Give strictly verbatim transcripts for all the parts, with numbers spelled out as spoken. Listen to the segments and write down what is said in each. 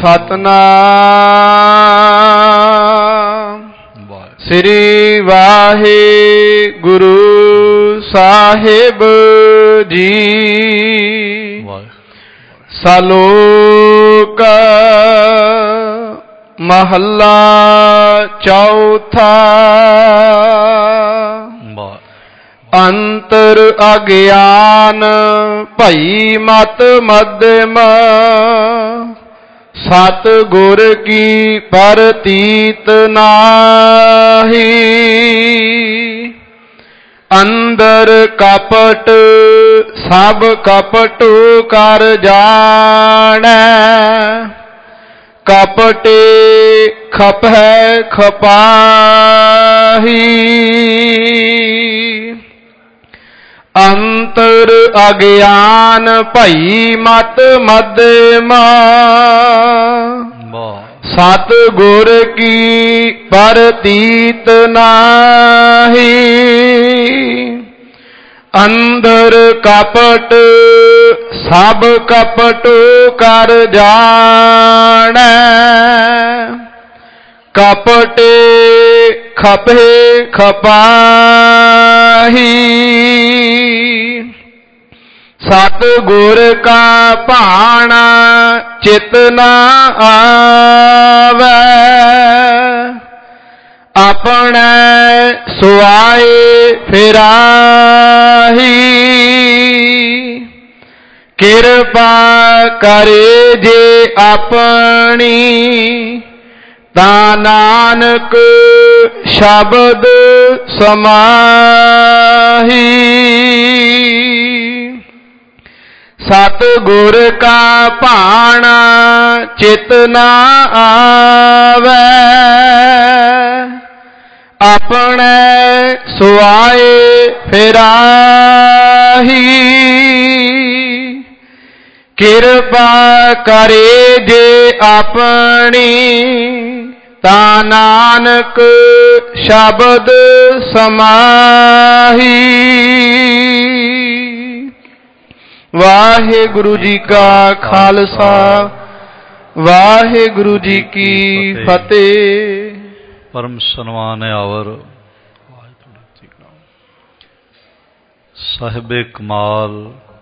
ਸਤਨਾਮ ਸ੍ਰੀ ਵਾਹਿਗੁਰੂ ਸਾਹਿਬ ਜੀ। ਸਲੋਕ ਮਹੱਲਾ ਚੌਥਾ। ਅੰਤਰ ਅਗਿਆਨ ਭਈ ਮਤ ਮਧਿਮ, ਸਤ ਗੁਰ ਕੀ ਪ੍ਰਤੀਤ ਨਾਹੀ। ਅੰਦਰ ਕਪਟ ਸਭ ਕਪਟ ਕਰ ਜਾਣੈ, ਕਪਟੇ ਖਪੈ ਖਪਾਹੀ। ਅੰਤਰ ਅਗਿਆਨ ਭਈ ਮਤ ਮਧਿਮ, ਸਤ ਗੁਰ ਕੀ ਪ੍ਰਤੀਤ ਨਾਹੀ। ਅੰਦਰ ਕਪਟ ਸਭ ਕਪਟ ਕਰ ਜਾਣੈ, ਕਪਟੇ ਖਪੇ ਖਪਾਹੀ। ਸਤ ਗੁਰ ਕਾ ਭਾਣਾ ਚਿਤ ਨ ਆਵੈ, ਆਪਣੇ ਸੁਆਏ ਫਿਰਾਹੀ। ਕਿਰਪਾ ਕਰੇ ਜੇ ਆਪਣੀ, ਤਾਂ ਨਾਨਕ ਸ਼ਬਦ ਸਮਾਹੀ। ਸਤ ਗੁਰ ਕਾ ਭਾਣਾ ਚਿਤ ਨ ਆਵੈ, ਆਪਣੇ ਸੁਆਏ ਫਿਰਾਹੀ। ਕਿਰਪਾ ਕਰੇ ਜੇ ਆਪਣੀ, ਤਾਂ ਨਾਨਕ ਸ਼ਬਦ ਸਮਾਹੀ। ਵਾਹਿਗੁਰੂ ਜੀ ਕਾ ਖਾਲਸਾ, ਵਾਹਿਗੁਰੂ ਜੀ ਕੀ ਫਤਿਹ। ਪਰਮ ਸਨਮਾਨ ਆਵਰ ਸਾਹਿਬੇ ਕਮਾਲ,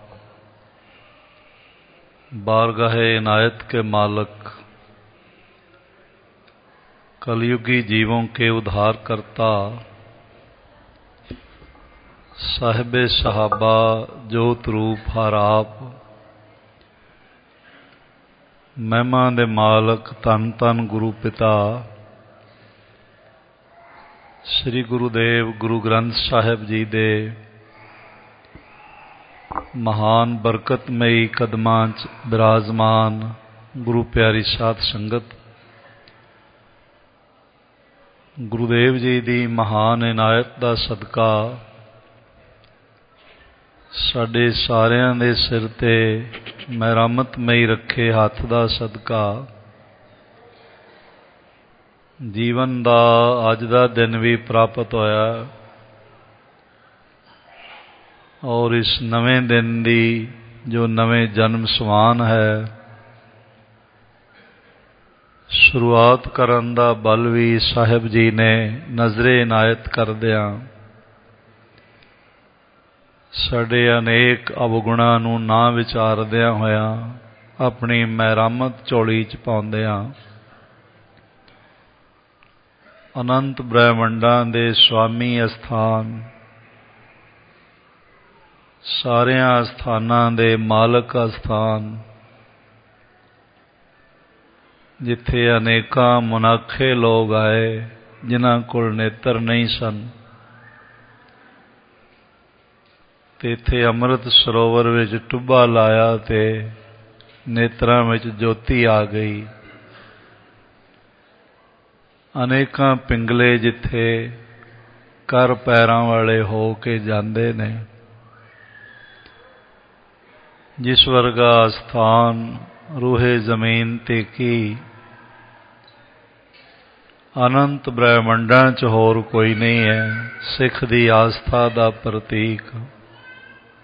बारगाहे इनायत के मालक, कलयुगी जीवों के उद्धार करता, साहिबे सहाबा जोत रूप हर आप, महिमा दे मालक धन धन गुरु पिता श्री गुरुदेव गुरु ग्रंथ साहिब जी दे महान बरकतमयी कदमां च विराजमान गुरु प्यारी साध संगत, गुरुदेव जी दी महान इनायत दा सदका साडे सारियां दे सिर ते मेहरमतमई रखे हथ दा सदका जीवन दा अज दा दिन भी प्राप्त होया। और इस नवें दिन दी जो नवें जन्म समान है, शुरुआत करन दा बल भी साहिब जी ने नजरे इनायत करदियां साडे अनेक अवगुणां नूं ना विचारदियां होया अपनी महरामत झोली च पाउंदियां अनंत ब्रह्मंडां दे स्वामी अस्थान, सारियां अस्थानां दे मालक अस्थान, जिथे अनेकां मुनाखे लोग आए जिन्हां कोल नेत्र नहीं सन, ते इत्थे अमृत सरोवर विच टुब्बा लाया ते नेत्रां विच ज्योति आ गई। अनेकां पिंगले जिथे कर पैरां वाले हो के जांदे ने, जिस वर्गा स्थान रूहे जमीन ते की अनंत ब्रह्मंडां च होर कोई नहीं है। सिख दी आस्था दा प्रतीक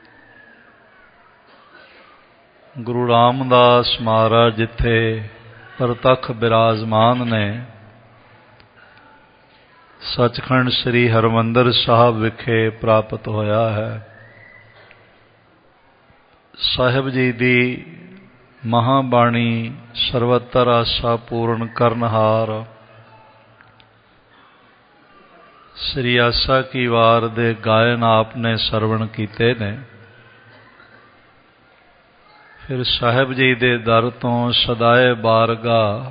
गुरु रामदास महाराज जिथे ਪ੍ਰਤੱਖ ਬਿਰਾਜਮਾਨ ਨੇ। ਸੱਚਖੰਡ ਸ੍ਰੀ ਹਰਿਮੰਦਰ ਸਾਹਿਬ ਵਿਖੇ ਪ੍ਰਾਪਤ ਹੋਇਆ ਹੈ। ਸਾਹਿਬ ਜੀ ਦੀ ਮਹਾਬਾਣੀ ਸਰਵਤਰ ਆਸਾ ਪੂਰਨ ਕਰਨਹਾਰ ਸ੍ਰੀ ਆਸਾ ਕੀ ਵਾਰ ਦੇ ਗਾਇਨ ਆਪ ਨੇ ਸਰਵਣ ਕੀਤੇ ਨੇ। ਫਿਰ ਸਾਹਿਬ ਜੀ ਦੇ ਦਰ ਤੋਂ ਸਦਾਏ ਬਾਰਗਾ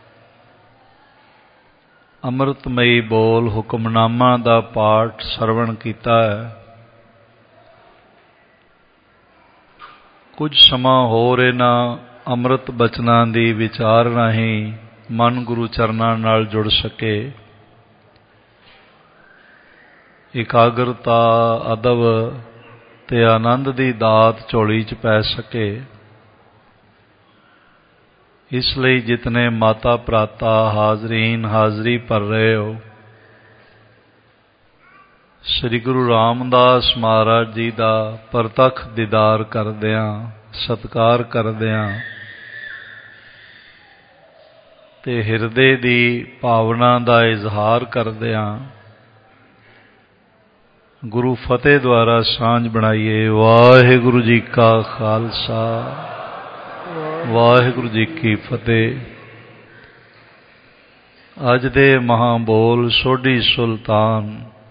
ਅੰਮ੍ਰਿਤਮਈ ਬੋਲ ਹੁਕਮਨਾਮਾ ਦਾ ਪਾਠ ਸਰਵਣ ਕੀਤਾ ਹੈ। ਕੁਝ ਸਮਾਂ ਹੋਰ ਇਹਨਾਂ ਅੰਮ੍ਰਿਤ ਬਚਨਾਂ ਦੀ ਵਿਚਾਰ ਰਾਹੀਂ ਮਨ ਗੁਰੂ ਚਰਨਾਂ ਨਾਲ ਜੁੜ ਸਕੇ। ਇਕਾਗਰਤਾ, ਅਦਬ ਤੇ ਆਨੰਦ ਦੀ ਦਾਤ ਝੋਲੀ 'ਚ ਪੈ ਸਕੇ। ਇਸ ਲਈ ਜਿਤਨੇ ਮਾਤਾ ਭਰਾਤਾ ਹਾਜ਼ਰੀਨ ਹਾਜ਼ਰੀ ਭਰ ਰਹੇ ਹੋ, ਸ੍ਰੀ ਗੁਰੂ ਰਾਮਦਾਸ ਮਹਾਰਾਜ ਜੀ ਦਾ ਪ੍ਰਤੱਖ ਦੀਦਾਰ ਕਰਦਿਆਂ, ਸਤਿਕਾਰ ਕਰਦਿਆਂ ਤੇ ਹਿਰਦੇ ਦੀ ਭਾਵਨਾ ਦਾ ਇਜ਼ਹਾਰ ਕਰਦਿਆਂ ਗੁਰੂ ਫਤਿਹ ਦੁਆਰਾ ਸਾਂਝ ਬਣਾਈਏ। ਵਾਹਿਗੁਰੂ ਜੀ ਕਾ ਖਾਲਸਾ, ਵਾਹਿਗੁਰੂ ਜੀ ਕੀ ਫਤਿਹ। ਅੱਜ ਦੇ ਮਹਾਬੋਲ ਸੋਢੀ ਸੁਲਤਾਨ,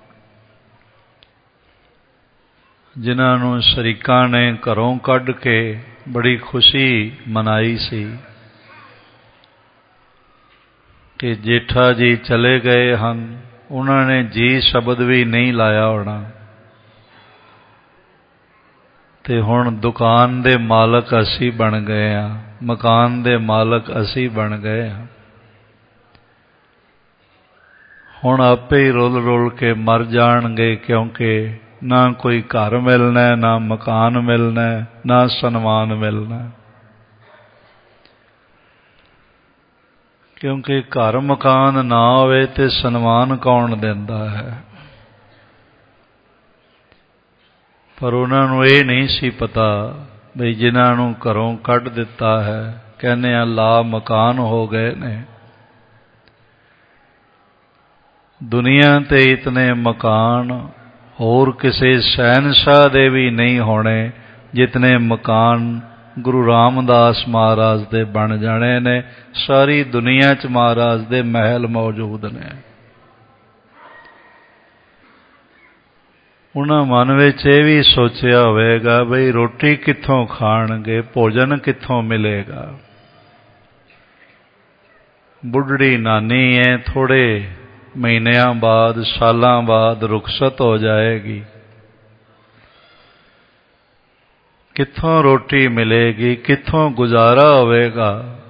ਜਿਨ੍ਹਾਂ ਨੂੰ ਸ਼ਰੀਕਾਂ ਨੇ ਘਰੋਂ ਕੱਢ ਕੇ ਬੜੀ ਖੁਸ਼ੀ ਮਨਾਈ ਸੀ ਕਿ ਜੇਠਾ ਜੀ ਚਲੇ ਗਏ ਹਨ, ਉਹਨਾਂ ਨੇ ਜੀ ਸ਼ਬਦ ਵੀ ਨਹੀਂ ਲਾਇਆ ਹੋਣਾ ਤੇ ਹੁਣ ਦੁਕਾਨ ਦੇ ਮਾਲਕ ਅਸੀਂ ਬਣ ਗਏ ਹਾਂ, ਮਕਾਨ ਦੇ ਮਾਲਕ ਅਸੀਂ ਬਣ ਗਏ ਹਾਂ। ਹੁਣ ਆਪੇ ਹੀ ਰੁੱਲ ਰੁੱਲ ਕੇ ਮਰ ਜਾਣਗੇ, ਕਿਉਂਕਿ ਨਾ ਕੋਈ ਘਰ ਮਿਲਣਾ, ਨਾ ਮਕਾਨ ਮਿਲਣਾ, ਨਾ ਸਨਮਾਨ ਮਿਲਣਾ। ਕਿਉਂਕਿ ਘਰ ਮਕਾਨ ਨਾ ਹੋਵੇ ਤੇ ਸਨਮਾਨ ਕੌਣ ਦਿੰਦਾ ਹੈ। ਪਰ ਉਹਨਾਂ ਨੂੰ ਇਹ ਨਹੀਂ ਸੀ ਪਤਾ ਬਈ ਜਿਨ੍ਹਾਂ ਨੂੰ ਘਰੋਂ ਕੱਢ ਦਿੱਤਾ ਹੈ, ਕਹਿੰਦੇ ਆ ਲਾ ਮਕਾਨ ਹੋ ਗਏ ਨੇ। ਦੁਨੀਆ ਤੇ ਇਤਨੇ ਮਕਾਨ ਹੋਰ ਕਿਸੇ ਸ਼ਹਿਨਸ਼ਾਹ ਦੇ ਵੀ ਨਹੀਂ ਹੋਣੇ ਜਿਤਨੇ ਮਕਾਨ ਗੁਰੂ ਰਾਮਦਾਸ ਮਹਾਰਾਜ ਦੇ ਬਣ ਜਾਣੇ ਨੇ। ਸਾਰੀ ਦੁਨੀਆ 'ਚ ਮਹਾਰਾਜ ਦੇ ਮਹਿਲ ਮੌਜੂਦ ਨੇ। ਉਹਨਾਂ ਮਨ ਵਿੱਚ ਇਹ ਵੀ ਸੋਚਿਆ ਹੋਵੇਗਾ ਬਈ ਰੋਟੀ ਕਿੱਥੋਂ ਖਾਣਗੇ, ਭੋਜਨ ਕਿੱਥੋਂ ਮਿਲੇਗਾ। ਬੁੱਢੜੀ ਨਾਨੀ ਹੈ, ਥੋੜ੍ਹੇ ਮਹੀਨਿਆਂ ਬਾਅਦ, ਸਾਲਾਂ ਬਾਅਦ ਰੁਖਸਤ ਹੋ ਜਾਏਗੀ। ਕਿੱਥੋਂ ਰੋਟੀ ਮਿਲੇਗੀ, ਕਿੱਥੋਂ ਗੁਜ਼ਾਰਾ ਹੋਵੇਗਾ।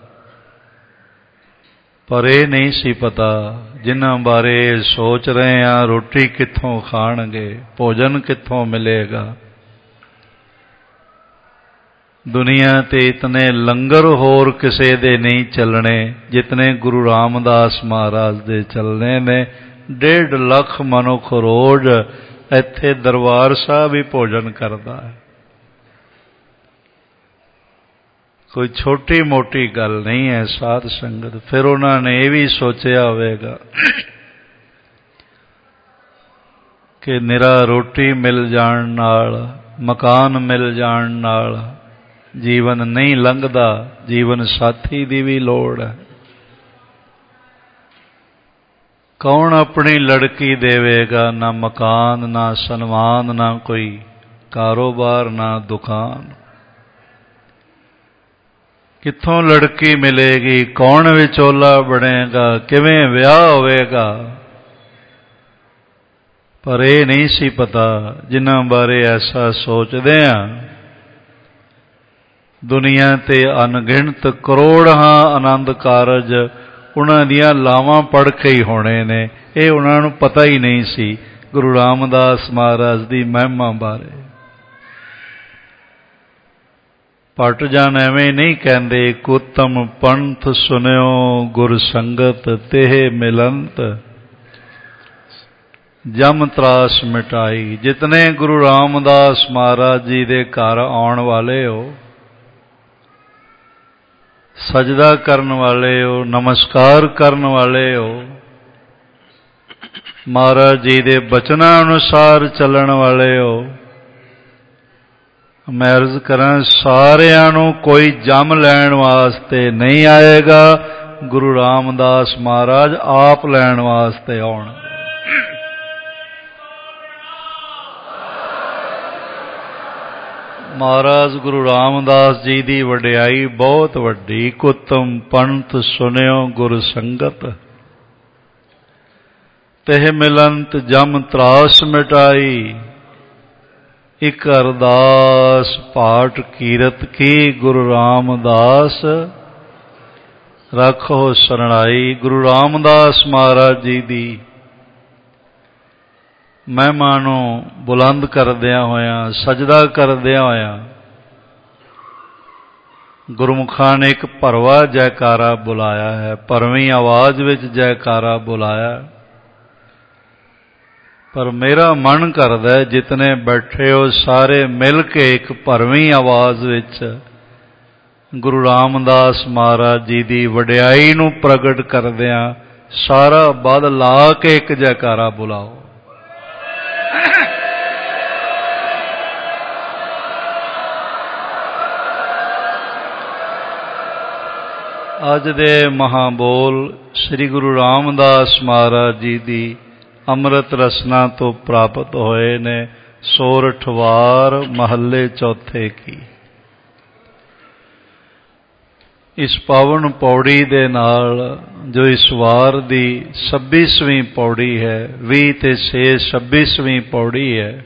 ਪਰ ਇਹ ਨਹੀਂ ਸੀ ਪਤਾ ਜਿਨ੍ਹਾਂ ਬਾਰੇ ਸੋਚ ਰਹੇ ਹਾਂ, ਰੋਟੀ ਕਿੱਥੋਂ ਖਾਣਗੇ, ਭੋਜਨ ਕਿੱਥੋਂ ਮਿਲੇਗਾ। ਦੁਨੀਆ ਤੇ ਇਤਨੇ ਲੰਗਰ ਹੋਰ ਕਿਸੇ ਦੇ ਨਹੀਂ ਚੱਲਣੇ ਜਿਤਨੇ ਗੁਰੂ ਰਾਮਦਾਸ ਮਹਾਰਾਜ ਦੇ ਚੱਲਣੇ ਨੇ। ਡੇਢ ਲੱਖ ਮਨੁੱਖ ਰੋਜ਼ ਇੱਥੇ ਦਰਬਾਰ ਸਾਹਿਬ ਹੀ ਭੋਜਨ ਕਰਦਾ ਹੈ। ਕੋਈ ਛੋਟੀ ਮੋਟੀ ਗੱਲ ਨਹੀਂ ਹੈ ਸਾਧ ਸੰਗਤ। ਫਿਰ ਉਹਨਾਂ ਨੇ ਇਹ ਵੀ ਸੋਚਿਆ ਹੋਵੇਗਾ ਕਿ ਨਿਰਾ ਰੋਟੀ ਮਿਲ ਜਾਣ ਨਾਲ, ਮਕਾਨ ਮਿਲ ਜਾਣ ਨਾਲ ਜੀਵਨ ਨਹੀਂ ਲੰਘਦਾ, ਜੀਵਨ ਸਾਥੀ ਦੀ ਵੀ ਲੋੜ ਹੈ। ਕੌਣ ਆਪਣੀ ਲੜਕੀ ਦੇਵੇਗਾ? ਨਾ ਮਕਾਨ, ਨਾ ਸਨਮਾਨ, ਨਾ ਕੋਈ ਕਾਰੋਬਾਰ, ਨਾ ਦੁਕਾਨ। ਕਿੱਥੋਂ ਲੜਕੀ ਮਿਲੇਗੀ? ਕੌਣ ਵਿਚੋਲਾ ਬਣੇਗਾ? ਕਿਵੇਂ ਵਿਆਹ ਹੋਵੇਗਾ? ਪਰ ਇਹ ਨਹੀਂ ਸੀ ਪਤਾ ਜਿਨ੍ਹਾਂ ਬਾਰੇ ਐਸਾ ਸੋਚਦੇ ਹਾਂ। ਦੁਨੀਆ ਤੇ ਅਣਗਿਣਤ ਕਰੋੜਾਂ ਆਨੰਦ ਕਾਰਜ ਉਹਨਾਂ ਦੀਆਂ ਲਾਵਾਂ ਪੜ੍ਹ ਕੇ ਹੀ ਹੋਣੇ ਨੇ। ਇਹ ਉਹਨਾਂ ਨੂੰ ਪਤਾ ਹੀ ਨਹੀਂ ਸੀ ਗੁਰੂ ਰਾਮਦਾਸ ਮਹਾਰਾਜ ਦੀ ਮਹਿਮਾ ਬਾਰੇ। ਭੱਟ ਜਾਨ ਐਵੇਂ ਨਹੀਂ ਕਹਿੰਦੇ, ਕੁਤਮ ਪੰਥ ਸੁਨਿਓ ਗੁਰ ਸੰਗਤ ਤੇਹ ਮਿਲੰਤ ਜਮ ਤਰਾਸ ਮਿਟਾਈ। ਜਿਤਨੇ ਗੁਰੂ ਰਾਮਦਾਸ ਮਹਾਰਾਜ ਜੀ ਦੇ ਘਰ ਆਉਣ ਵਾਲੇ ਹੋ, ਸਜਦਾ ਕਰਨ ਵਾਲਿਓ, ਨਮਸਕਾਰ ਕਰਨ ਵਾਲਿਓ, ਮਹਾਰਾਜ ਜੀ ਦੇ ਬਚਨਾਂ ਅਨੁਸਾਰ ਚੱਲਣ ਵਾਲਿਓ, ਮੈਂ ਅਰਜ਼ ਕਰਾਂ ਸਾਰਿਆਂ ਨੂੰ ਕੋਈ ਜੰਮ ਲੈਣ ਵਾਸਤੇ ਨਹੀਂ ਆਏਗਾ, ਗੁਰੂ ਰਾਮਦਾਸ ਮਹਾਰਾਜ ਆਪ ਲੈਣ ਵਾਸਤੇ ਆਉਣ। ਮਹਾਰਾਜ ਗੁਰੂ ਰਾਮਦਾਸ ਜੀ ਦੀ ਵਡਿਆਈ ਬਹੁਤ ਵੱਡੀ। ਕੁਤਮ ਪੰਥ ਸੁਨਿਓ ਗੁਰ ਸੰਗਤ, ਤਿਹ ਮਿਲੰਤ ਜਮ ਤਰਾਸ ਮਿਟਾਈ। ਇਕ ਅਰਦਾਸ ਪਾਠ ਕੀਰਤ ਕੀ, ਗੁਰੂ ਰਾਮਦਾਸ ਰੱਖੋ ਸਰਣਾਈ। ਗੁਰੂ ਰਾਮਦਾਸ ਮਹਾਰਾਜ ਜੀ ਦੀ ਮਹਿਮਾ ਨੂੰ ਬੁਲੰਦ ਕਰਦਿਆਂ ਹੋਇਆਂ, ਸਜਦਾ ਕਰਦਿਆਂ ਹੋਇਆਂ, ਗੁਰਮੁਖਾਂ ਨੇ ਇੱਕ ਭਰਵਾ ਜੈਕਾਰਾ ਬੁਲਾਇਆ ਹੈ, ਭਰਵੀਂ ਆਵਾਜ਼ ਵਿੱਚ ਜੈਕਾਰਾ ਬੁਲਾਇਆ। ਪਰ ਮੇਰਾ ਮਨ ਕਰਦਾ ਜਿਤਨੇ ਬੈਠੇ ਹੋ ਸਾਰੇ ਮਿਲ ਕੇ ਇੱਕ ਭਰਵੀਂ ਆਵਾਜ਼ ਵਿੱਚ ਗੁਰੂ ਰਾਮਦਾਸ ਮਹਾਰਾਜ ਜੀ ਦੀ ਵਡਿਆਈ ਨੂੰ ਪ੍ਰਗਟ ਕਰਦਿਆਂ ਸਾਰਾ ਬਲ ਲਾ ਕੇ ਇੱਕ ਜੈਕਾਰਾ ਬੁਲਾਓ। ਅੱਜ ਦੇ ਮਹਾਬੋਲ ਸ੍ਰੀ ਗੁਰੂ ਰਾਮਦਾਸ ਮਹਾਰਾਜ ਜੀ ਦੀ ਅੰਮ੍ਰਿਤ ਰਸਨਾ ਤੋਂ ਪ੍ਰਾਪਤ ਹੋਏ ਨੇ। ਸੋਰਠ ਵਾਰ ਮਹੱਲੇ ਚੌਥੇ ਕੀ। ਇਸ ਪਾਵਨ ਪੌੜੀ ਦੇ ਨਾਲ ਜੋ ਇਸ ਵਾਰ ਦੀ ਛੱਬੀਸਵੀਂ ਪੌੜੀ ਹੈ, ਵੀਹ ਤੇ ਛੇ ਛੱਬੀਸਵੀਂ ਪੌੜੀ ਹੈ,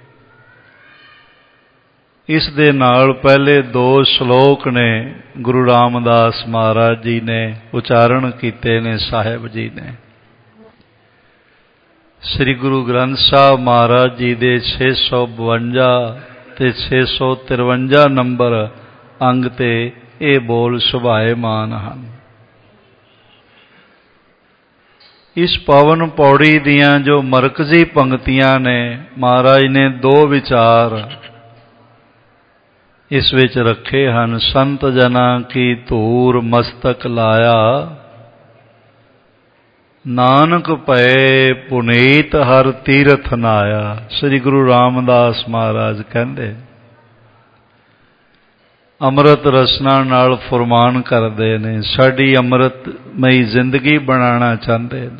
ਇਸ ਦੇ ਨਾਲ ਪਹਿਲੇ ਦੋ ਸ਼ਲੋਕ ਨੇ ਗੁਰੂ ਰਾਮਦਾਸ ਮਹਾਰਾਜ ਜੀ ਨੇ ਉਚਾਰਨ ਕੀਤੇ ਨੇ, ਸਾਹਿਬ ਜੀ ਨੇ। ਸ੍ਰੀ ਗੁਰੂ ਗ੍ਰੰਥ ਸਾਹਿਬ ਮਹਾਰਾਜ ਜੀ ਦੇ ਛੇ ਸੌ ਬਵੰਜਾ ਤੇ ਛੇ ਸੌ ਤਿਰਵੰਜਾ ਨੰਬਰ ਅੰਗ ਤੇ ਇਹ ਬੋਲ ਸੁਭਾਏਮਾਨ ਹਨ। ਇਸ ਪਾਵਨ ਪੌੜੀ ਦੀਆਂ ਜੋ ਮਰਕਜ਼ੀ ਪੰਕਤੀਆਂ ਨੇ, ਮਹਾਰਾਜ ਨੇ ਦੋ ਵਿਚਾਰ ਇਸ ਵਿੱਚ ਰੱਖੇ ਹਨ। ਸੰਤ ਜਨਾਂ ਕੀ ਧੂਰ ਮਸਤਕ ਲਾਇਆ, ਨਾਨਕ ਭਏ ਪੁਨੀਤ ਹਰ ਤੀਰਥ ਨਾਇਆ। ਸ੍ਰੀ ਗੁਰੂ ਰਾਮਦਾਸ ਮਹਾਰਾਜ ਕਹਿੰਦੇ, ਅੰਮ੍ਰਿਤ ਰਸਨਾ ਨਾਲ ਫੁਰਮਾਨ ਕਰਦੇ ਨੇ, ਸਾਡੀ ਅੰਮ੍ਰਿਤਮਈ ਜ਼ਿੰਦਗੀ ਬਣਾਉਣਾ ਚਾਹੁੰਦੇ ਨੇ।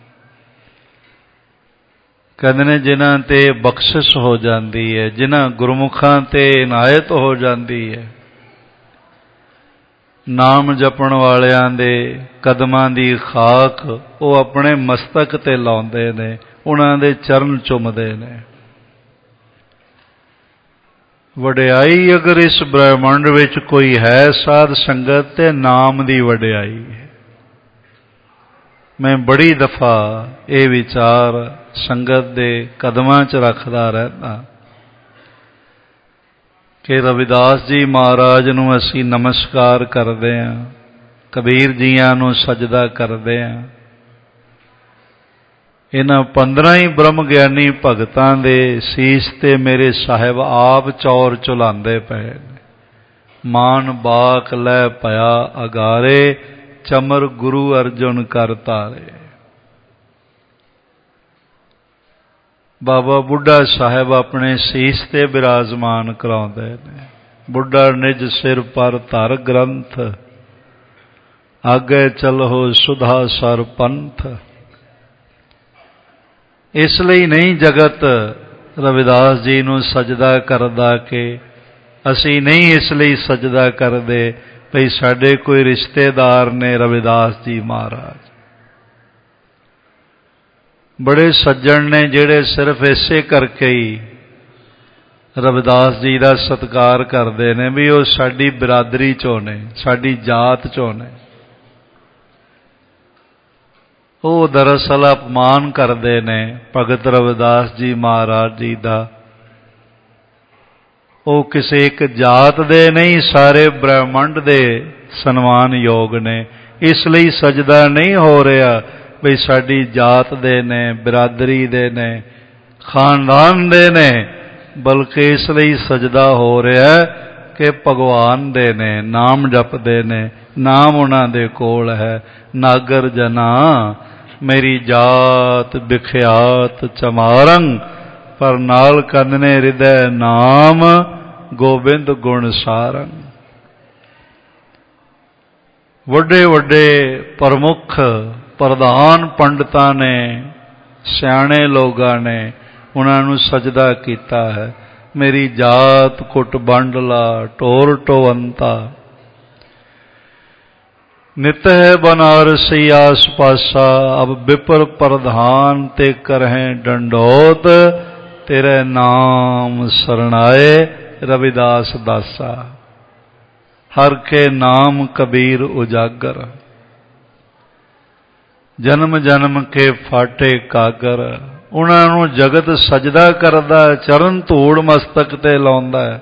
ਕਹਿੰਦੇ ਨੇ ਜਿਨ੍ਹਾਂ ਤੇ ਬਖਸ਼ਿਸ਼ ਹੋ ਜਾਂਦੀ ਹੈ, ਜਿਨ੍ਹਾਂ ਗੁਰਮੁਖਾਂ ਤੇ ਇਨਾਇਤ ਹੋ ਜਾਂਦੀ ਹੈ, ਨਾਮ ਜਪਣ ਵਾਲਿਆਂ ਦੇ ਕਦਮਾਂ ਦੀ ਖਾਕ ਉਹ ਆਪਣੇ ਮਸਤਕ ਤੇ ਲਾਉਂਦੇ ਨੇ, ਉਹਨਾਂ ਦੇ ਚਰਨ ਚੁੰਮਦੇ ਨੇ। ਵਡਿਆਈ ਅਗਰ ਇਸ ਬ੍ਰਹਿਮੰਡ ਵਿੱਚ ਕੋਈ ਹੈ ਸਾਧ ਸੰਗਤ, ਤੇ ਨਾਮ ਦੀ ਵਡਿਆਈ ਹੈ। ਮੈਂ ਬੜੀ ਦਫਾ ਇਹ ਵਿਚਾਰ ਸੰਗਤ ਦੇ ਕਦਮਾਂ 'ਚ ਰੱਖਦਾ ਰਹਿੰਦਾ ਕਿ ਰਵਿਦਾਸ ਜੀ ਮਹਾਰਾਜ ਨੂੰ ਅਸੀਂ ਨਮਸਕਾਰ ਕਰਦੇ ਹਾਂ, ਕਬੀਰ ਜੀਆਂ ਨੂੰ ਸਜਦਾ ਕਰਦੇ ਹਾਂ। ਇਹਨਾਂ ਪੰਦਰਾਂ ਹੀ ਬ੍ਰਹਮ ਗਿਆਨੀ ਭਗਤਾਂ ਦੇ ਸੀਸ ਤੇ ਮੇਰੇ ਸਾਹਿਬ ਆਪ ਚੌਰ ਚੁਲਾਉਂਦੇ ਪਏ ਨੇ। ਮਾਨ ਬਾਕ ਲੈ ਭਇਆ ਅਗਾਰੇ, ਚਮਰ ਗੁਰੂ ਅਰਜੁਨ ਕਰ ਧਾਰੇ। ਬਾਬਾ ਬੁੱਢਾ ਸਾਹਿਬ ਆਪਣੇ ਸੀਸ ਤੇ ਬਿਰਾਜਮਾਨ ਕਰਾਉਂਦੇ ਨੇ। ਬੁੱਢਾ ਨਿਜ ਸਿਰ ਪਰ ਧਰ ਗ੍ਰੰਥ, ਆਗੇ ਚਲੋ ਸੁਧਾ ਸਰ ਪੰਥ। ਇਸ ਲਈ ਨਹੀਂ ਜਗਤ ਰਵਿਦਾਸ ਜੀ ਨੂੰ ਸਜਦਾ ਕਰਦਾ ਕਿ ਅਸੀਂ ਨਹੀਂ ਇਸ ਲਈ ਸਜਦਾ ਕਰਦੇ ਭਈ ਸਾਡੇ ਕੋਈ ਰਿਸ਼ਤੇਦਾਰ ਨੇ ਰਵਿਦਾਸ ਜੀ ਮਹਾਰਾਜ। ਬੜੇ ਸੱਜਣ ਨੇ ਜਿਹੜੇ ਸਿਰਫ ਇਸੇ ਕਰਕੇ ਹੀ ਰਵਿਦਾਸ ਜੀ ਦਾ ਸਤਿਕਾਰ ਕਰਦੇ ਨੇ ਵੀ ਉਹ ਸਾਡੀ ਬਿਰਾਦਰੀ 'ਚੋਂ ਨੇ, ਸਾਡੀ ਜਾਤ 'ਚੋਂ ਨੇ। ਉਹ ਦਰਅਸਲ ਅਪਮਾਨ ਕਰਦੇ ਨੇ ਭਗਤ ਰਵਿਦਾਸ ਜੀ ਮਹਾਰਾਜ ਜੀ ਦਾ। ਉਹ ਕਿਸੇ ਇੱਕ ਜਾਤ ਦੇ ਨਹੀਂ, ਸਾਰੇ ਬ੍ਰਹਿਮੰਡ ਦੇ ਸਨਮਾਨਯੋਗ ਨੇ। ਇਸ ਲਈ ਸਜਦਾ ਨਹੀਂ ਹੋ ਰਿਹਾ ਬਈ ਸਾਡੀ ਜਾਤ ਦੇ ਨੇ, ਬਿਰਾਦਰੀ ਦੇ ਨੇ, ਖਾਨਦਾਨ ਦੇ ਨੇ, ਬਲਕਿ ਇਸ ਲਈ ਸਜਦਾ ਹੋ ਰਿਹਾ ਕਿ ਭਗਵਾਨ ਦੇ ਨੇ, ਨਾਮ ਜਪਦੇ ਨੇ, नाम उन्हां दे कोल है। नागर जना मेरी जात बिख्यात चमारंग, पर नाल कंदने हृदय नाम गोबिंद गुण सारंग। वड्डे वड्डे प्रमुख प्रधान पंडितां ने, सियाणे लोगां ने उन्होंने सजदा किया है। मेरी जात कुट बंडला टोर टोवंता, नित है बनारसी आस पासा। अब विपर प्रधान ते करहें डंडोत, तेरे नाम शरणाए रविदास दासा। हर के नाम कबीर उजागर, जन्म जन्म के फाटे कागर। उन्होंने जगत सजदा करदा, चरण धूड़ मस्तक ते लाउंदा है,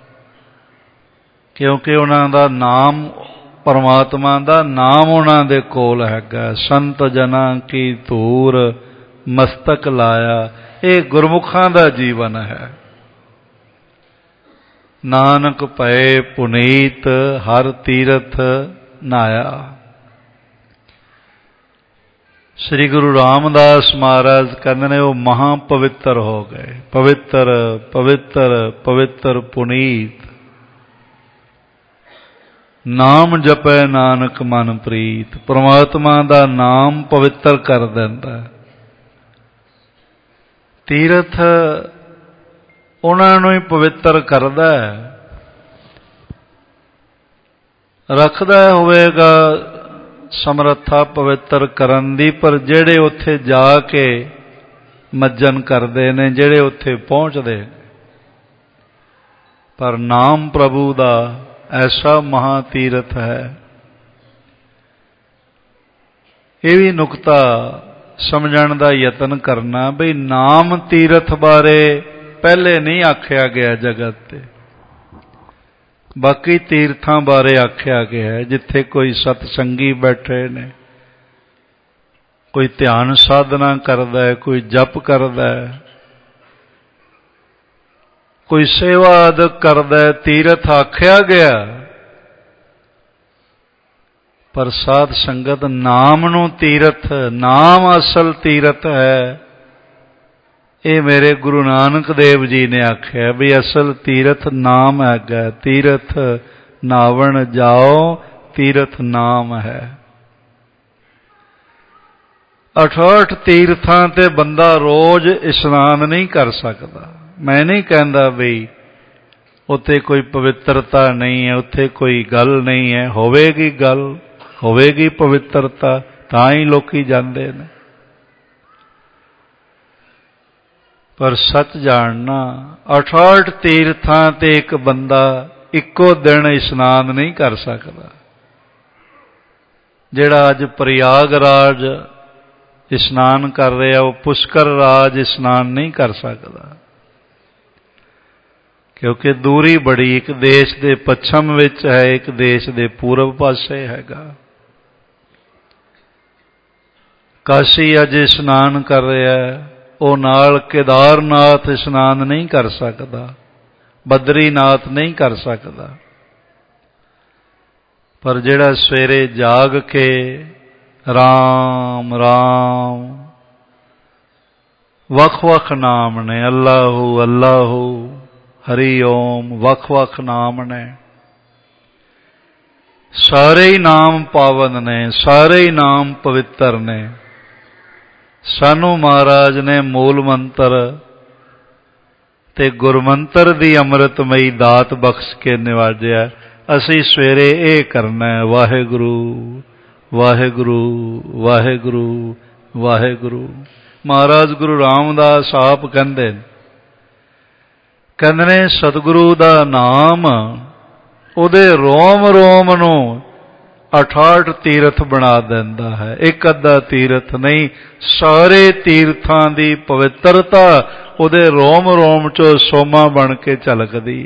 क्योंकि उन्हों का नाम परमात्मा का नाम उन्हों दे कोल हैगा। संत जना की धूर मस्तक लाया, ये गुरमुखां का जीवन है। नानक भए पुनीत हर तीरथ नाया। श्री गुरु रामदास महाराज कहते हैं वो महापवित्र हो गए। पवित्र पवित्र पवित्र पुनीत, नाम जपै नानक मन प्रीत। परमात्मा का नाम पवित्र कर देंदा। तीरथ उन्होंने ही पवित्र करदा है। रखदा होवेगा समर्था पवित्र करन दी, पर जेड़े उत्थे जाके मज्जन करते हैं, जेड़े उत्थे पहुँचते, पर नाम प्रभु का ऐसा महातीरथ है। ये भी नुकता समझण का यतन करना बई नाम तीरथ बारे पहले नहीं आख्या गया जगत ते, बाकी तीर्थां बारे आख्या गया है। जिथे कोई सतसंगी बैठे ने, कोई ध्यान साधना करदा है, कोई जप करदा है, कोई सेवा आदि करदा है, तीरथ आख्या गया। पर साध संगत नाम नू तीरथ, नाम असल तीरथ है। ये मेरे गुरु नानक देव जी ने आख्या भी असल तीरथ नाम हैगा। तीरथ नावण जाओ, तीरथ नाम है। अठाठ तीर्थां ते बंदा रोज इशनान नहीं कर सकता। मैं नहीं कहता बई उत्थे कोई पवित्रता नहीं है, उत्थे कोई गल नहीं है। होवेगी गल, होवेगी पवित्रता, तां ही लोकी जांदे ने। पर सच जानना, अठाठ तीर्थां ते एक बंदा इक्को दिन इशनान नहीं कर सकता। जिहड़ा अज प्रयागराज इशनान कर रहा, वो पुष्कर राज इशनान नहीं कर सकता, क्योंकि दूरी बड़ी, एक देश के पश्चिम विच है, एक देश के पूरब पासे हैगा। काशी अज इशनान कर रहा है, वो नाल केदारनाथ इशनान नहीं कर सकता, बद्रीनाथ नहीं कर सकता। पर जिहड़ा सवेरे जाग के राम राम वख वख नाम ने, अल्लाहू अल्लाहू हरि ओम, वख वख नाम ने, सारे ही नाम पावन ने, सारे ही नाम पवित्र ने। सानू महाराज ने मूल मंत्र ते गुरमंत्र दी अमृतमयी दात बख्श के निवाजिया। असी सवेरे ये करना है, वाहेगुरु वाहेगुरु वाहेगुरु वाहेगुरु। महाराज गुरु रामदास आप कहंदे कहंदे ने सतगुरु दा नाम उहदे रोम रोम नू अठाठ तीरथ बना देंदा है। एक अद्धा तीरथ नहीं, सारे तीर्थां दी पवित्रता उहदे रोम रोम चो सोमा बन के झलकदी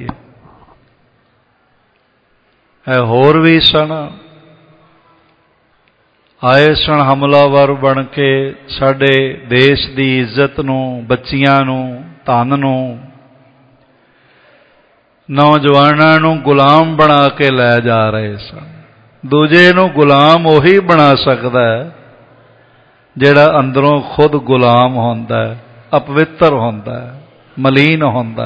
है। होर भी सन आए सन हमलावर बन के साडे देश दी इज्जत नू, बच्चियां नू, धन नू, नौजवानों नू गुलाम बना के लै जा रहे सन। ਦੂਜੇ ਨੂੰ ਗੁਲਾਮ ਉਹੀ ਬਣਾ ਸਕਦਾ ਜਿਹੜਾ ਅੰਦਰੋਂ ਖੁਦ ਗੁਲਾਮ ਹੁੰਦਾ, ਅਪਵਿੱਤਰ ਹੁੰਦਾ, ਮਲੀਨ ਹੁੰਦਾ।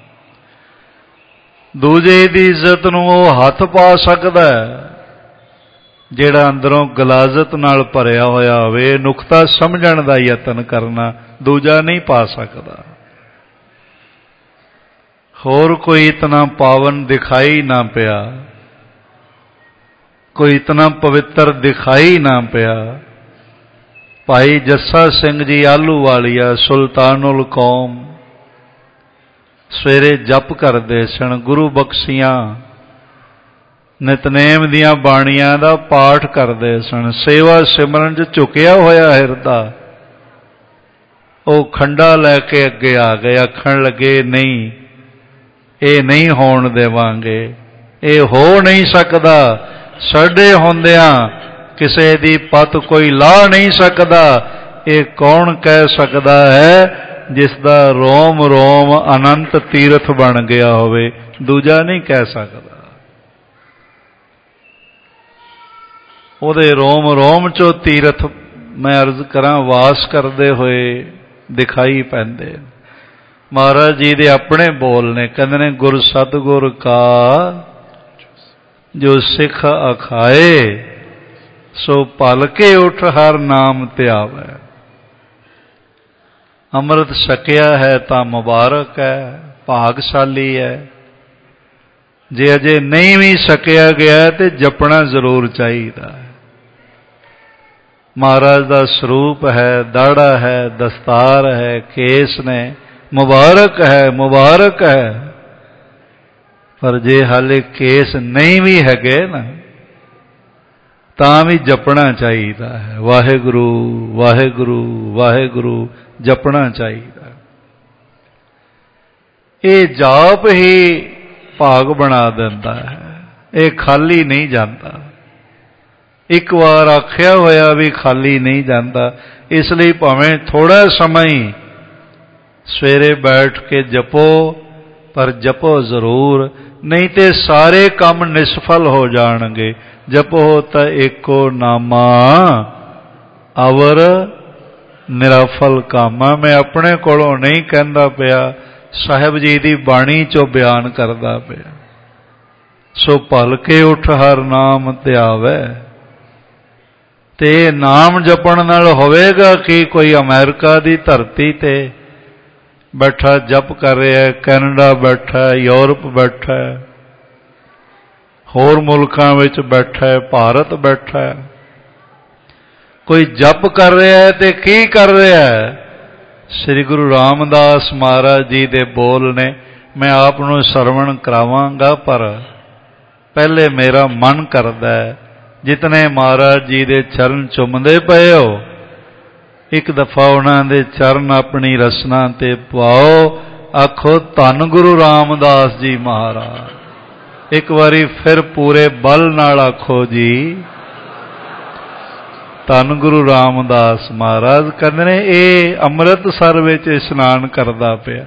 ਦੂਜੇ ਦੀ ਇੱਜ਼ਤ ਨੂੰ ਉਹ ਹੱਥ ਪਾ ਸਕਦਾ ਜਿਹੜਾ ਅੰਦਰੋਂ ਗਲਾਜ਼ਤ ਨਾਲ ਭਰਿਆ ਹੋਇਆ ਹੋਵੇ। ਨੁਕਤਾ ਸਮਝਣ ਦਾ ਯਤਨ ਕਰਨਾ, ਦੂਜਾ ਨਹੀਂ ਪਾ ਸਕਦਾ। ਹੋਰ ਕੋਈ ਇਤਨਾ ਪਾਵਨ ਦਿਖਾਈ ਨਾ ਪਿਆ, ਕੋਈ ਇਤਨਾ ਪਵਿੱਤਰ ਦਿਖਾਈ ਨਾ ਪਿਆ। ਭਾਈ ਜੱਸਾ ਸਿੰਘ ਜੀ ਆਹਲੂਵਾਲੀਆ, ਸੁਲਤਾਨੁਲ ਕੌਮ, ਸਵੇਰੇ ਜਪ ਕਰਦੇ ਸਨ, ਗੁਰੂ ਬਖਸ਼ੀਆਂ ਨਿਤਨੇਮ ਦੀਆਂ ਬਾਣੀਆਂ ਦਾ ਪਾਠ ਕਰਦੇ ਸਨ, ਸੇਵਾ ਸਿਮਰਨ 'ਚ ਝੁਕਿਆ ਹੋਇਆ ਹਿਰਦਾ। ਉਹ ਖੰਡਾ ਲੈ ਕੇ ਅੱਗੇ ਆ ਗਏ, ਆਖਣ ਲੱਗੇ ਨਹੀਂ, ਇਹ ਨਹੀਂ ਹੋਣ ਦੇਵਾਂਗੇ, ਇਹ ਹੋ ਨਹੀਂ ਸਕਦਾ। ਸਾਡੇ ਹੁੰਦਿਆਂ ਕਿਸੇ ਦੀ ਪੱਤ ਕੋਈ ਲਾਹ ਨਹੀਂ ਸਕਦਾ। ਇਹ ਕੌਣ ਕਹਿ ਸਕਦਾ ਹੈ ਜਿਸ ਦਾ ਰੋਮ ਰੋਮ ਅਨੰਤ ਤੀਰਥ ਬਣ ਗਿਆ ਹੋਵੇ? ਦੂਜਾ ਨਹੀਂ ਕਹਿ ਸਕਦਾ। ਉਹਦੇ ਰੋਮ ਰੋਮ 'ਚੋਂ ਤੀਰਥ, ਮੈਂ ਅਰਜ਼ ਕਰਾਂ, ਵਾਸ ਕਰਦੇ ਹੋਏ ਦਿਖਾਈ ਪੈਂਦੇ। ਮਹਾਰਾਜ ਜੀ ਦੇ ਆਪਣੇ ਬੋਲ ਨੇ, ਕਹਿੰਦੇ ਨੇ, ਗੁਰ ਸਤਿਗੁਰ ਕਾ ਜੋ ਸਿੱਖ ਅਖਾਏ, ਸੋ ਭਲ ਕੇ ਉਠ ਹਰ ਨਾਮ ਧਿਆਵੈ। ਅੰਮ੍ਰਿਤ ਛਕਿਆ ਹੈ ਤਾਂ ਮੁਬਾਰਕ ਹੈ, ਭਾਗਸ਼ਾਲੀ ਹੈ। ਜੇ ਅਜੇ ਨਹੀਂ ਵੀ ਛਕਿਆ ਗਿਆ ਤੇ ਜਪਣਾ ਜ਼ਰੂਰ ਚਾਹੀਦਾ ਹੈ। ਮਹਾਰਾਜ ਦਾ ਸਰੂਪ ਹੈ, ਦਾੜਾ ਹੈ, ਦਸਤਾਰ ਹੈ, ਕੇਸ ਨੇ, ਮੁਬਾਰਕ ਹੈ, ਮੁਬਾਰਕ ਹੈ। ਪਰ ਜੇ ਹਾਲੇ ਕੇਸ ਨਹੀਂ ਵੀ ਹੈਗੇ ਨਾ, ਤਾਂ ਵੀ ਜਪਣਾ ਚਾਹੀਦਾ ਹੈ। ਵਾਹਿਗੁਰੂ ਵਾਹਿਗੁਰੂ ਵਾਹਿਗੁਰੂ ਜਪਣਾ ਚਾਹੀਦਾ। ਇਹ ਜਾਪ ਹੀ ਭਾਗ ਬਣਾ ਦਿੰਦਾ ਹੈ, ਇਹ ਖਾਲੀ ਨਹੀਂ ਜਾਂਦਾ। ਇੱਕ ਵਾਰ ਆਖਿਆ ਹੋਇਆ ਵੀ ਖਾਲੀ ਨਹੀਂ ਜਾਂਦਾ। ਇਸ ਲਈ ਭਾਵੇਂ ਥੋੜਾ ਸਮਾਂ ਹੀ ਸਵੇਰੇ ਬੈਠ ਕੇ ਜਪੋ, ਪਰ ਜਪੋ ਜ਼ਰੂਰ, ਨਹੀਂ ਤੇ ਸਾਰੇ ਕੰਮ ਨਿਸਫਲ ਹੋ ਜਾਣਗੇ। ਜਪੋ ਤਾਂ ਏਕੋ ਨਾਮਾ ਅਵਰ ਨਿਰਾਫਲ ਕਾਮਾ। ਮੈਂ ਆਪਣੇ ਕੋਲੋਂ ਨਹੀਂ ਕਹਿੰਦਾ ਪਿਆ, ਸਾਹਿਬ ਜੀ ਦੀ ਬਾਣੀ 'ਚੋਂ ਬਿਆਨ ਕਰਦਾ ਪਿਆ। ਸੋ ਭਲ ਕੇ ਉਠ ਹਰ ਨਾਮ ਧਿਆਵੈ। ਤੇ ਨਾਮ ਜਪਣ ਨਾਲ ਹੋਵੇਗਾ ਕਿ ਕੋਈ ਅਮਰੀਕਾ ਦੀ ਧਰਤੀ ਤੇ ਬੈਠਾ ਜਪ ਕਰ ਰਿਹਾ, ਕੈਨੇਡਾ ਬੈਠਾ, ਯੂਰਪ ਬੈਠਾ, ਹੋਰ ਮੁਲਕਾਂ ਵਿੱਚ ਬੈਠਾ, ਭਾਰਤ ਬੈਠਾ, ਕੋਈ ਜਪ ਕਰ ਰਿਹਾ ਹੈ ਤੇ ਕੀ ਕਰ ਰਿਹਾ ਹੈ? ਸ੍ਰੀ ਗੁਰੂ ਰਾਮਦਾਸ ਮਹਾਰਾਜ ਜੀ ਦੇ ਬੋਲ ਨੇ। ਮੈਂ ਆਪ ਨੂੰ ਸਰਵਣ ਕਰਾਵਾਂਗਾ, ਪਰ ਪਹਿਲੇ ਮੇਰਾ ਮਨ ਕਰਦਾ ਹੈ, ਜਿਤਨੇ ਮਹਾਰਾਜ ਜੀ ਦੇ ਚਰਨ ਚੁੰਮਦੇ ਪਏ ਹੋ, ਇੱਕ ਦਫਾ ਉਹਨਾਂ ਦੇ ਚਰਨ ਆਪਣੀ ਰਸਨਾ ਤੇ ਪਾਓ, ਆਖੋ ਧੰਨ ਗੁਰੂ ਰਾਮਦਾਸ ਜੀ ਮਹਾਰਾਜ। ਇੱਕ ਵਾਰੀ ਫਿਰ ਪੂਰੇ ਬਲ ਨਾਲ ਆਖੋ ਜੀ, ਧੰਨ ਗੁਰੂ ਰਾਮਦਾਸ ਮਹਾਰਾਜ। ਕਹਿੰਦੇ ਨੇ ਇਹ ਅੰਮ੍ਰਿਤਸਰ ਵਿੱਚ ਇਸ਼ਨਾਨ ਕਰਦਾ ਪਿਆ।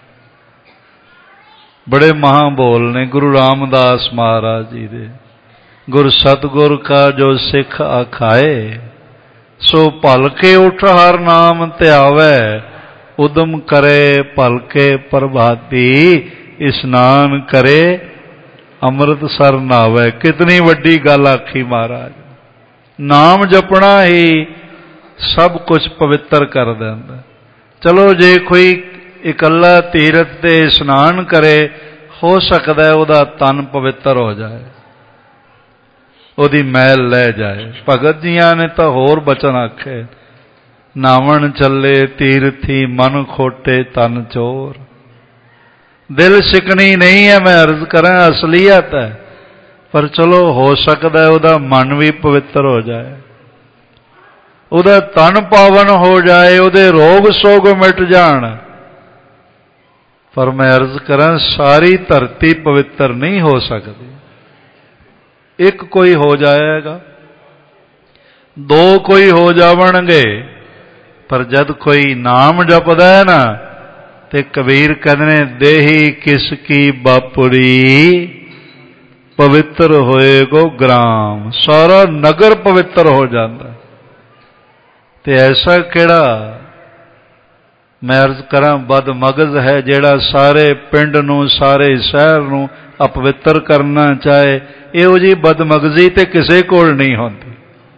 ਬੜੇ ਮਹਾਂ ਬੋਲ ਨੇ ਗੁਰੂ ਰਾਮਦਾਸ ਮਹਾਰਾਜ ਜੀ ਦੇ। ਗੁਰ ਸਤਿਗੁਰ ਕਾ ਜੋ ਸਿੱਖ ਆਖਾਏ, ਸੋ ਭਲ ਕੇ ਉਠ ਹਰ ਨਾਮ ਧਿਆਵੈ। ਉਦਮ ਕਰੇ ਭਲ ਕੇ ਪ੍ਰਭਾਤੀ, ਇਸ਼ਨਾਨ ਕਰੇ ਅੰਮ੍ਰਿਤਸਰ ਨਾਵੈ। ਕਿਤਨੀ ਵੱਡੀ ਗੱਲ ਆਖੀ ਮਹਾਰਾਜ। ਨਾਮ ਜਪਣਾ ਹੀ ਸਭ ਕੁਝ ਪਵਿੱਤਰ ਕਰ ਦਿੰਦਾ। ਚਲੋ ਜੇ ਕੋਈ ਇਕੱਲਾ ਤੀਰਥ ਤੇ ਇਸ਼ਨਾਨ ਕਰੇ, ਹੋ ਸਕਦਾ ਉਹਦਾ ਤਨ ਪਵਿੱਤਰ ਹੋ ਜਾਏ, ਉਹਦੀ ਮੈਲ ਲੈ ਜਾਏ। ਭਗਤ ਜੀਆਂ ਨੇ ਤਾਂ ਹੋਰ ਬਚਨ ਆਖੇ, ਨਾਵਣ ਚੱਲੇ ਤੀਰਥੀ ਮਨ ਖੋਟੇ ਤਨ ਚੋਰ। ਦਿਲ ਸਿਕਣੀ ਨਹੀਂ ਹੈ, ਮੈਂ ਅਰਜ਼ ਕਰਾਂ, ਅਸਲੀਅਤ ਹੈ। ਪਰ ਚਲੋ ਹੋ ਸਕਦਾ ਉਹਦਾ ਮਨ ਵੀ ਪਵਿੱਤਰ ਹੋ ਜਾਏ, ਉਹਦਾ ਤਨ ਪਾਵਨ ਹੋ ਜਾਏ, ਉਹਦੇ ਰੋਗ ਸੋਗ ਮਿਟ ਜਾਣ। ਪਰ ਮੈਂ ਅਰਜ਼ ਕਰਾਂ, ਸਾਰੀ ਧਰਤੀ ਪਵਿੱਤਰ ਨਹੀਂ ਹੋ ਸਕਦੀ। ਇੱਕ ਕੋਈ ਹੋ ਜਾਏਗਾ, ਦੋ ਕੋਈ ਹੋ ਜਾਵਣਗੇ, ਪਰ ਜਦ ਕੋਈ ਨਾਮ ਜਪਦਾ ਹੈ ਨਾ, ਤੇ ਕਬੀਰ ਕਹਿੰਦੇ ਨੇ, ਦੇਹੀ ਕਿਸ ਕੀ ਬਾਪੁੜੀ ਪਵਿੱਤਰ ਹੋਏਗੋ ਗ੍ਰਾਮ, ਸਾਰਾ ਨਗਰ ਪਵਿੱਤਰ ਹੋ ਜਾਂਦਾ। ਤੇ ਐਸਾ ਕਿਹੜਾ ਮੈਂ ਅਰਜ਼ ਕਰਾਂ ਬਦਮਗਜ਼ ਹੈ ਜਿਹੜਾ ਸਾਰੇ ਪਿੰਡ ਨੂੰ ਸਾਰੇ ਸ਼ਹਿਰ ਨੂੰ ਅਪਵਿੱਤਰ ਕਰਨਾ ਚਾਹੇ? ਇਹੋ ਜਿਹੀ ਬਦਮਗਜ਼ੀ ਤੇ ਕਿਸੇ ਕੋਲ ਨਹੀਂ ਹੁੰਦੀ।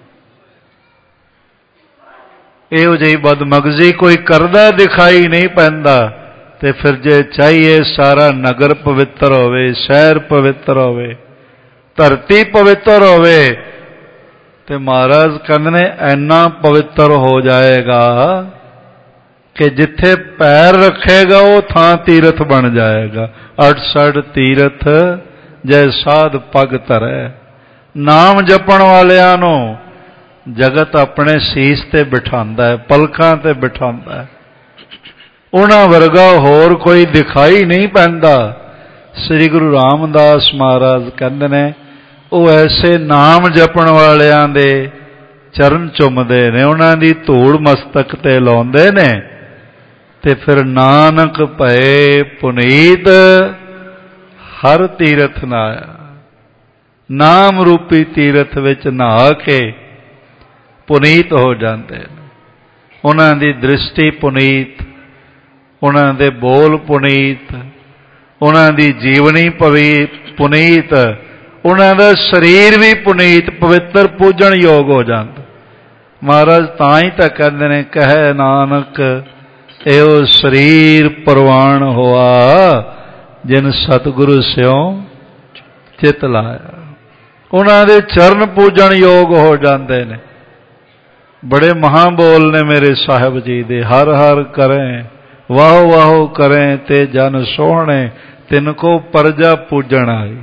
ਇਹੋ ਜਿਹੀ ਬਦਮਗਜ਼ੀ ਕੋਈ ਕਰਦਾ ਦਿਖਾਈ ਨਹੀਂ ਪੈਂਦਾ। ਤੇ ਫਿਰ ਜੇ ਚਾਹੀਏ ਸਾਰਾ ਨਗਰ ਪਵਿੱਤਰ ਹੋਵੇ, ਸ਼ਹਿਰ ਪਵਿੱਤਰ ਹੋਵੇ, ਧਰਤੀ ਪਵਿੱਤਰ ਹੋਵੇ, ਤੇ ਮਹਾਰਾਜ ਕਹਿੰਦੇ ਨੇ ਇੰਨਾ ਪਵਿੱਤਰ ਹੋ ਜਾਏਗਾ ਕਿ ਜਿੱਥੇ ਪੈਰ ਰੱਖੇਗਾ ਉਹ ਥਾਂ ਤੀਰਥ ਬਣ ਜਾਏਗਾ। ਅਠਸਠ ਤੀਰਥ ਜੈ ਸਾਧ ਪਗ ਧਰੈ। ਨਾਮ ਜਪਣ ਵਾਲਿਆਂ ਨੂੰ ਜਗਤ ਆਪਣੇ ਸੀਸ ਤੇ ਬਿਠਾਉਂਦਾ ਹੈ, ਪਲਕਾਂ ਤੇ ਬਿਠਾਉਂਦਾ ਹੈ। ਉਹਨਾਂ ਵਰਗਾ ਹੋਰ ਕੋਈ ਦਿਖਾਈ ਨਹੀਂ ਪੈਂਦਾ। ਸ੍ਰੀ ਗੁਰੂ ਰਾਮਦਾਸ ਮਹਾਰਾਜ ਕਹਿੰਦੇ ਨੇ ਉਹ ਐਸੇ ਨਾਮ ਜਪਣ ਵਾਲਿਆਂ ਦੇ ਚਰਨ ਚੁੰਮਦੇ ਨੇ, ਉਹਨਾਂ ਦੀ ਧੂੜ ਮਸਤਕ ਤੇ ਲਾਉਂਦੇ ਨੇ। ਤੇ ਫਿਰ ਨਾਨਕ ਭਏ ਪੁਨੀਤ ਹਰ ਤੀਰਥ ਨਾਇਆ। ਨਾਮ ਰੂਪੀ ਤੀਰਥ ਵਿੱਚ ਨਹਾ ਕੇ ਪੁਨੀਤ ਹੋ ਜਾਂਦੇ ਨੇ। ਉਹਨਾਂ ਦੀ ਦ੍ਰਿਸ਼ਟੀ ਪੁਨੀਤ, ਉਹਨਾਂ ਦੇ ਬੋਲ ਪੁਨੀਤ, ਉਹਨਾਂ ਦੀ ਜੀਵਨੀ ਪਵੀ ਪੁਨੀਤ, ਉਹਨਾਂ ਦਾ ਸਰੀਰ ਵੀ ਪੁਨੀਤ ਪਵਿੱਤਰ ਪੂਜਣ ਯੋਗ ਹੋ ਜਾਂਦਾ। ਮਹਾਰਾਜ ਤਾਂ ਹੀ ਤਾਂ ਕਹਿੰਦੇ ਨੇ ਕਹੇ ਨਾਨਕ ਇਹੋ ਸਰੀਰ ਪ੍ਰਵਾਨ ਹੋਆ ਜਿਨ ਸਤਿਗੁਰੂ ਸਿਉ ਚਿਤ ਲਾਇਆ। ਉਹਨਾਂ ਦੇ ਚਰਨ ਪੂਜਣ ਯੋਗ ਹੋ ਜਾਂਦੇ ਨੇ। ਬੜੇ ਮਹਾਂਬੋਲ ਨੇ ਮੇਰੇ ਸਾਹਿਬ ਜੀ ਦੇ। ਹਰ ਹਰ ਕਰੇ ਵਾਹੋ ਵਾਹੋ ਕਰੇ ਤੇ ਜਨ ਸੋਹਣੇ ਤਿਨ ਕੋ ਪਰਜਾ ਪੂਜਣ ਆਈ।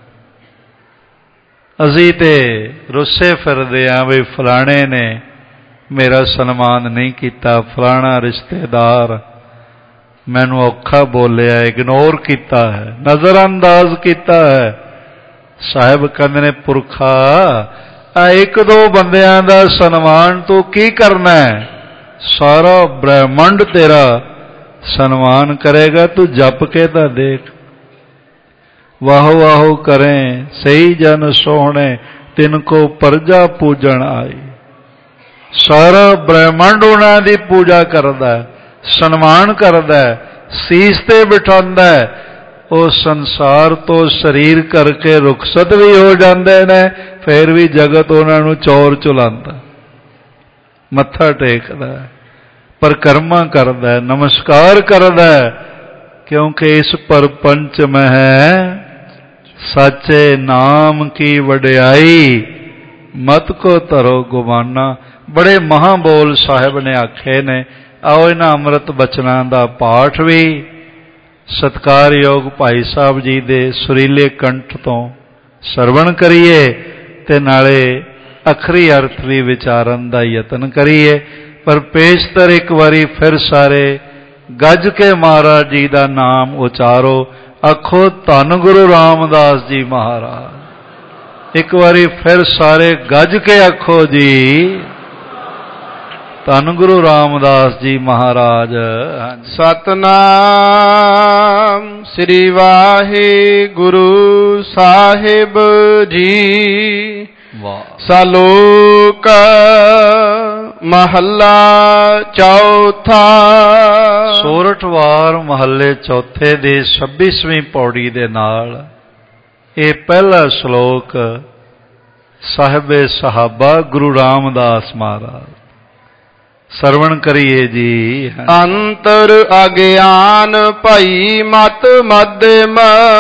ਅਸੀਂ ਤੇ ਰੁੱਸੇ ਫਿਰਦੇ ਹਾਂ ਵੀ ਫਲਾਣੇ ਨੇ ਮੇਰਾ ਸਨਮਾਨ ਨਹੀਂ ਕੀਤਾ, ਫਲਾਣਾ ਰਿਸ਼ਤੇਦਾਰ ਮੈਨੂੰ ਔਖਾ ਬੋਲਿਆ, ਇਗਨੋਰ ਕੀਤਾ ਹੈ, ਨਜ਼ਰਅੰਦਾਜ਼ ਕੀਤਾ ਹੈ। ਸਾਹਿਬ ਕਹਿੰਦੇ ਨੇ ਪੁਰਖਾ ਆ ਇੱਕ ਦੋ ਬੰਦਿਆਂ ਦਾ ਸਨਮਾਨ ਤੂੰ ਕੀ ਕਰਨਾ ਹੈ? ਸਾਰਾ ਬ੍ਰਹਿਮੰਡ ਤੇਰਾ ਸਨਮਾਨ ਕਰੇਗਾ। ਤੂੰ ਜਪ ਕੇ ਤਾਂ ਦੇਖ। ਵਾਹੋ ਵਾਹੋ ਕਰੇ ਸਹੀ ਜਨ ਸੋਹਣੇ ਤਿਨ ਕੋ ਪਰਜਾ ਪੂਜਣ ਆਈ। ਸਾਰਾ ਬ੍ਰਹਿਮੰਡ ਉਹਨਾਂ ਦੀ ਪੂਜਾ ਕਰਦਾ, ਸਨਮਾਨ ਕਰਦਾ, ਸੀਸ ਤੇ ਬਿਠਾਉਂਦਾ। ਉਹ ਸੰਸਾਰ ਤੋਂ ਸਰੀਰ ਕਰਕੇ ਰੁਖਸਤ ਵੀ ਹੋ ਜਾਂਦੇ ਨੇ, ਫਿਰ ਵੀ ਜਗਤ ਉਹਨਾਂ ਨੂੰ ਚੌਰ ਚੁਲਾਉਂਦਾ, ਮੱਥਾ ਟੇਕਦਾ, ਪਰਿਕਰਮਾ ਕਰਦਾ, ਨਮਸਕਾਰ ਕਰਦਾ। ਕਿਉਂਕਿ ਇਸ ਪਰਪੰਚ ਮਹਿ ਸਾਚੇ ਨਾਮ ਕੀ ਵਡਿਆਈ ਮਤ ਕੋ ਧਰੋ ਗੁਮਾਨਾ। ਬੜੇ ਮਹਾਂਬੋਲ ਸਾਹਿਬ ਨੇ ਆਖੇ ਨੇ। ਆਓ ਇਹਨਾਂ ਅੰਮ੍ਰਿਤ ਬਚਨਾਂ ਦਾ ਪਾਠ ਵੀ ਸਤਿਕਾਰਯੋਗ ਭਾਈ ਸਾਹਿਬ ਜੀ ਦੇ ਸੁਰੀਲੇ ਕੰਠ ਤੋਂ ਸਰਵਣ ਕਰੀਏ ਤੇ ਨਾਲੇ ਅਖਰੀ ਅਰਥ ਵੀ ਵਿਚਾਰਨ ਦਾ ਯਤਨ ਕਰੀਏ। ਪਰ ਪੇਸ਼ਤਰ ਇੱਕ ਵਾਰੀ ਫਿਰ ਸਾਰੇ ਗੱਜ ਕੇ ਮਹਾਰਾਜ ਜੀ ਦਾ ਨਾਮ ਉਚਾਰੋ। ਆਖੋ ਧੰਨ ਗੁਰੂ ਰਾਮਦਾਸ ਜੀ ਮਹਾਰਾਜ। ਇੱਕ ਵਾਰੀ ਫਿਰ ਸਾਰੇ ਗੱਜ ਕੇ ਆਖੋ ਜੀ ਧੰਨ ਗੁਰੂ ਰਾਮਦਾਸ ਜੀ ਮਹਾਰਾਜ। ਸਤਨਾਮ ਸ੍ਰੀ ਵਾਹਿਗੁਰੂ ਸਾਹਿਬ ਜੀ। ਵਾਹ। ਸਲੋਕ ਮਹੱਲਾ ਚੌਥਾ। ਸੋਰਠਵਾਰ ਮਹੱਲੇ ਚੌਥੇ ਦੇ ਛੱਬੀਸਵੀਂ ਪੌੜੀ ਦੇ ਨਾਲ ਇਹ ਪਹਿਲਾ ਸ਼ਲੋਕ ਸਾਹਿਬੇ ਸਹਾਬਾ ਗੁਰੂ ਰਾਮਦਾਸ ਮਹਾਰਾਜ। ਸਰਵਣ ਕਰੀਏ ਜੀ। ਅੰਤਰ ਅਗਿਆਨ ਭਈ ਮਤ ਮਧਿਮ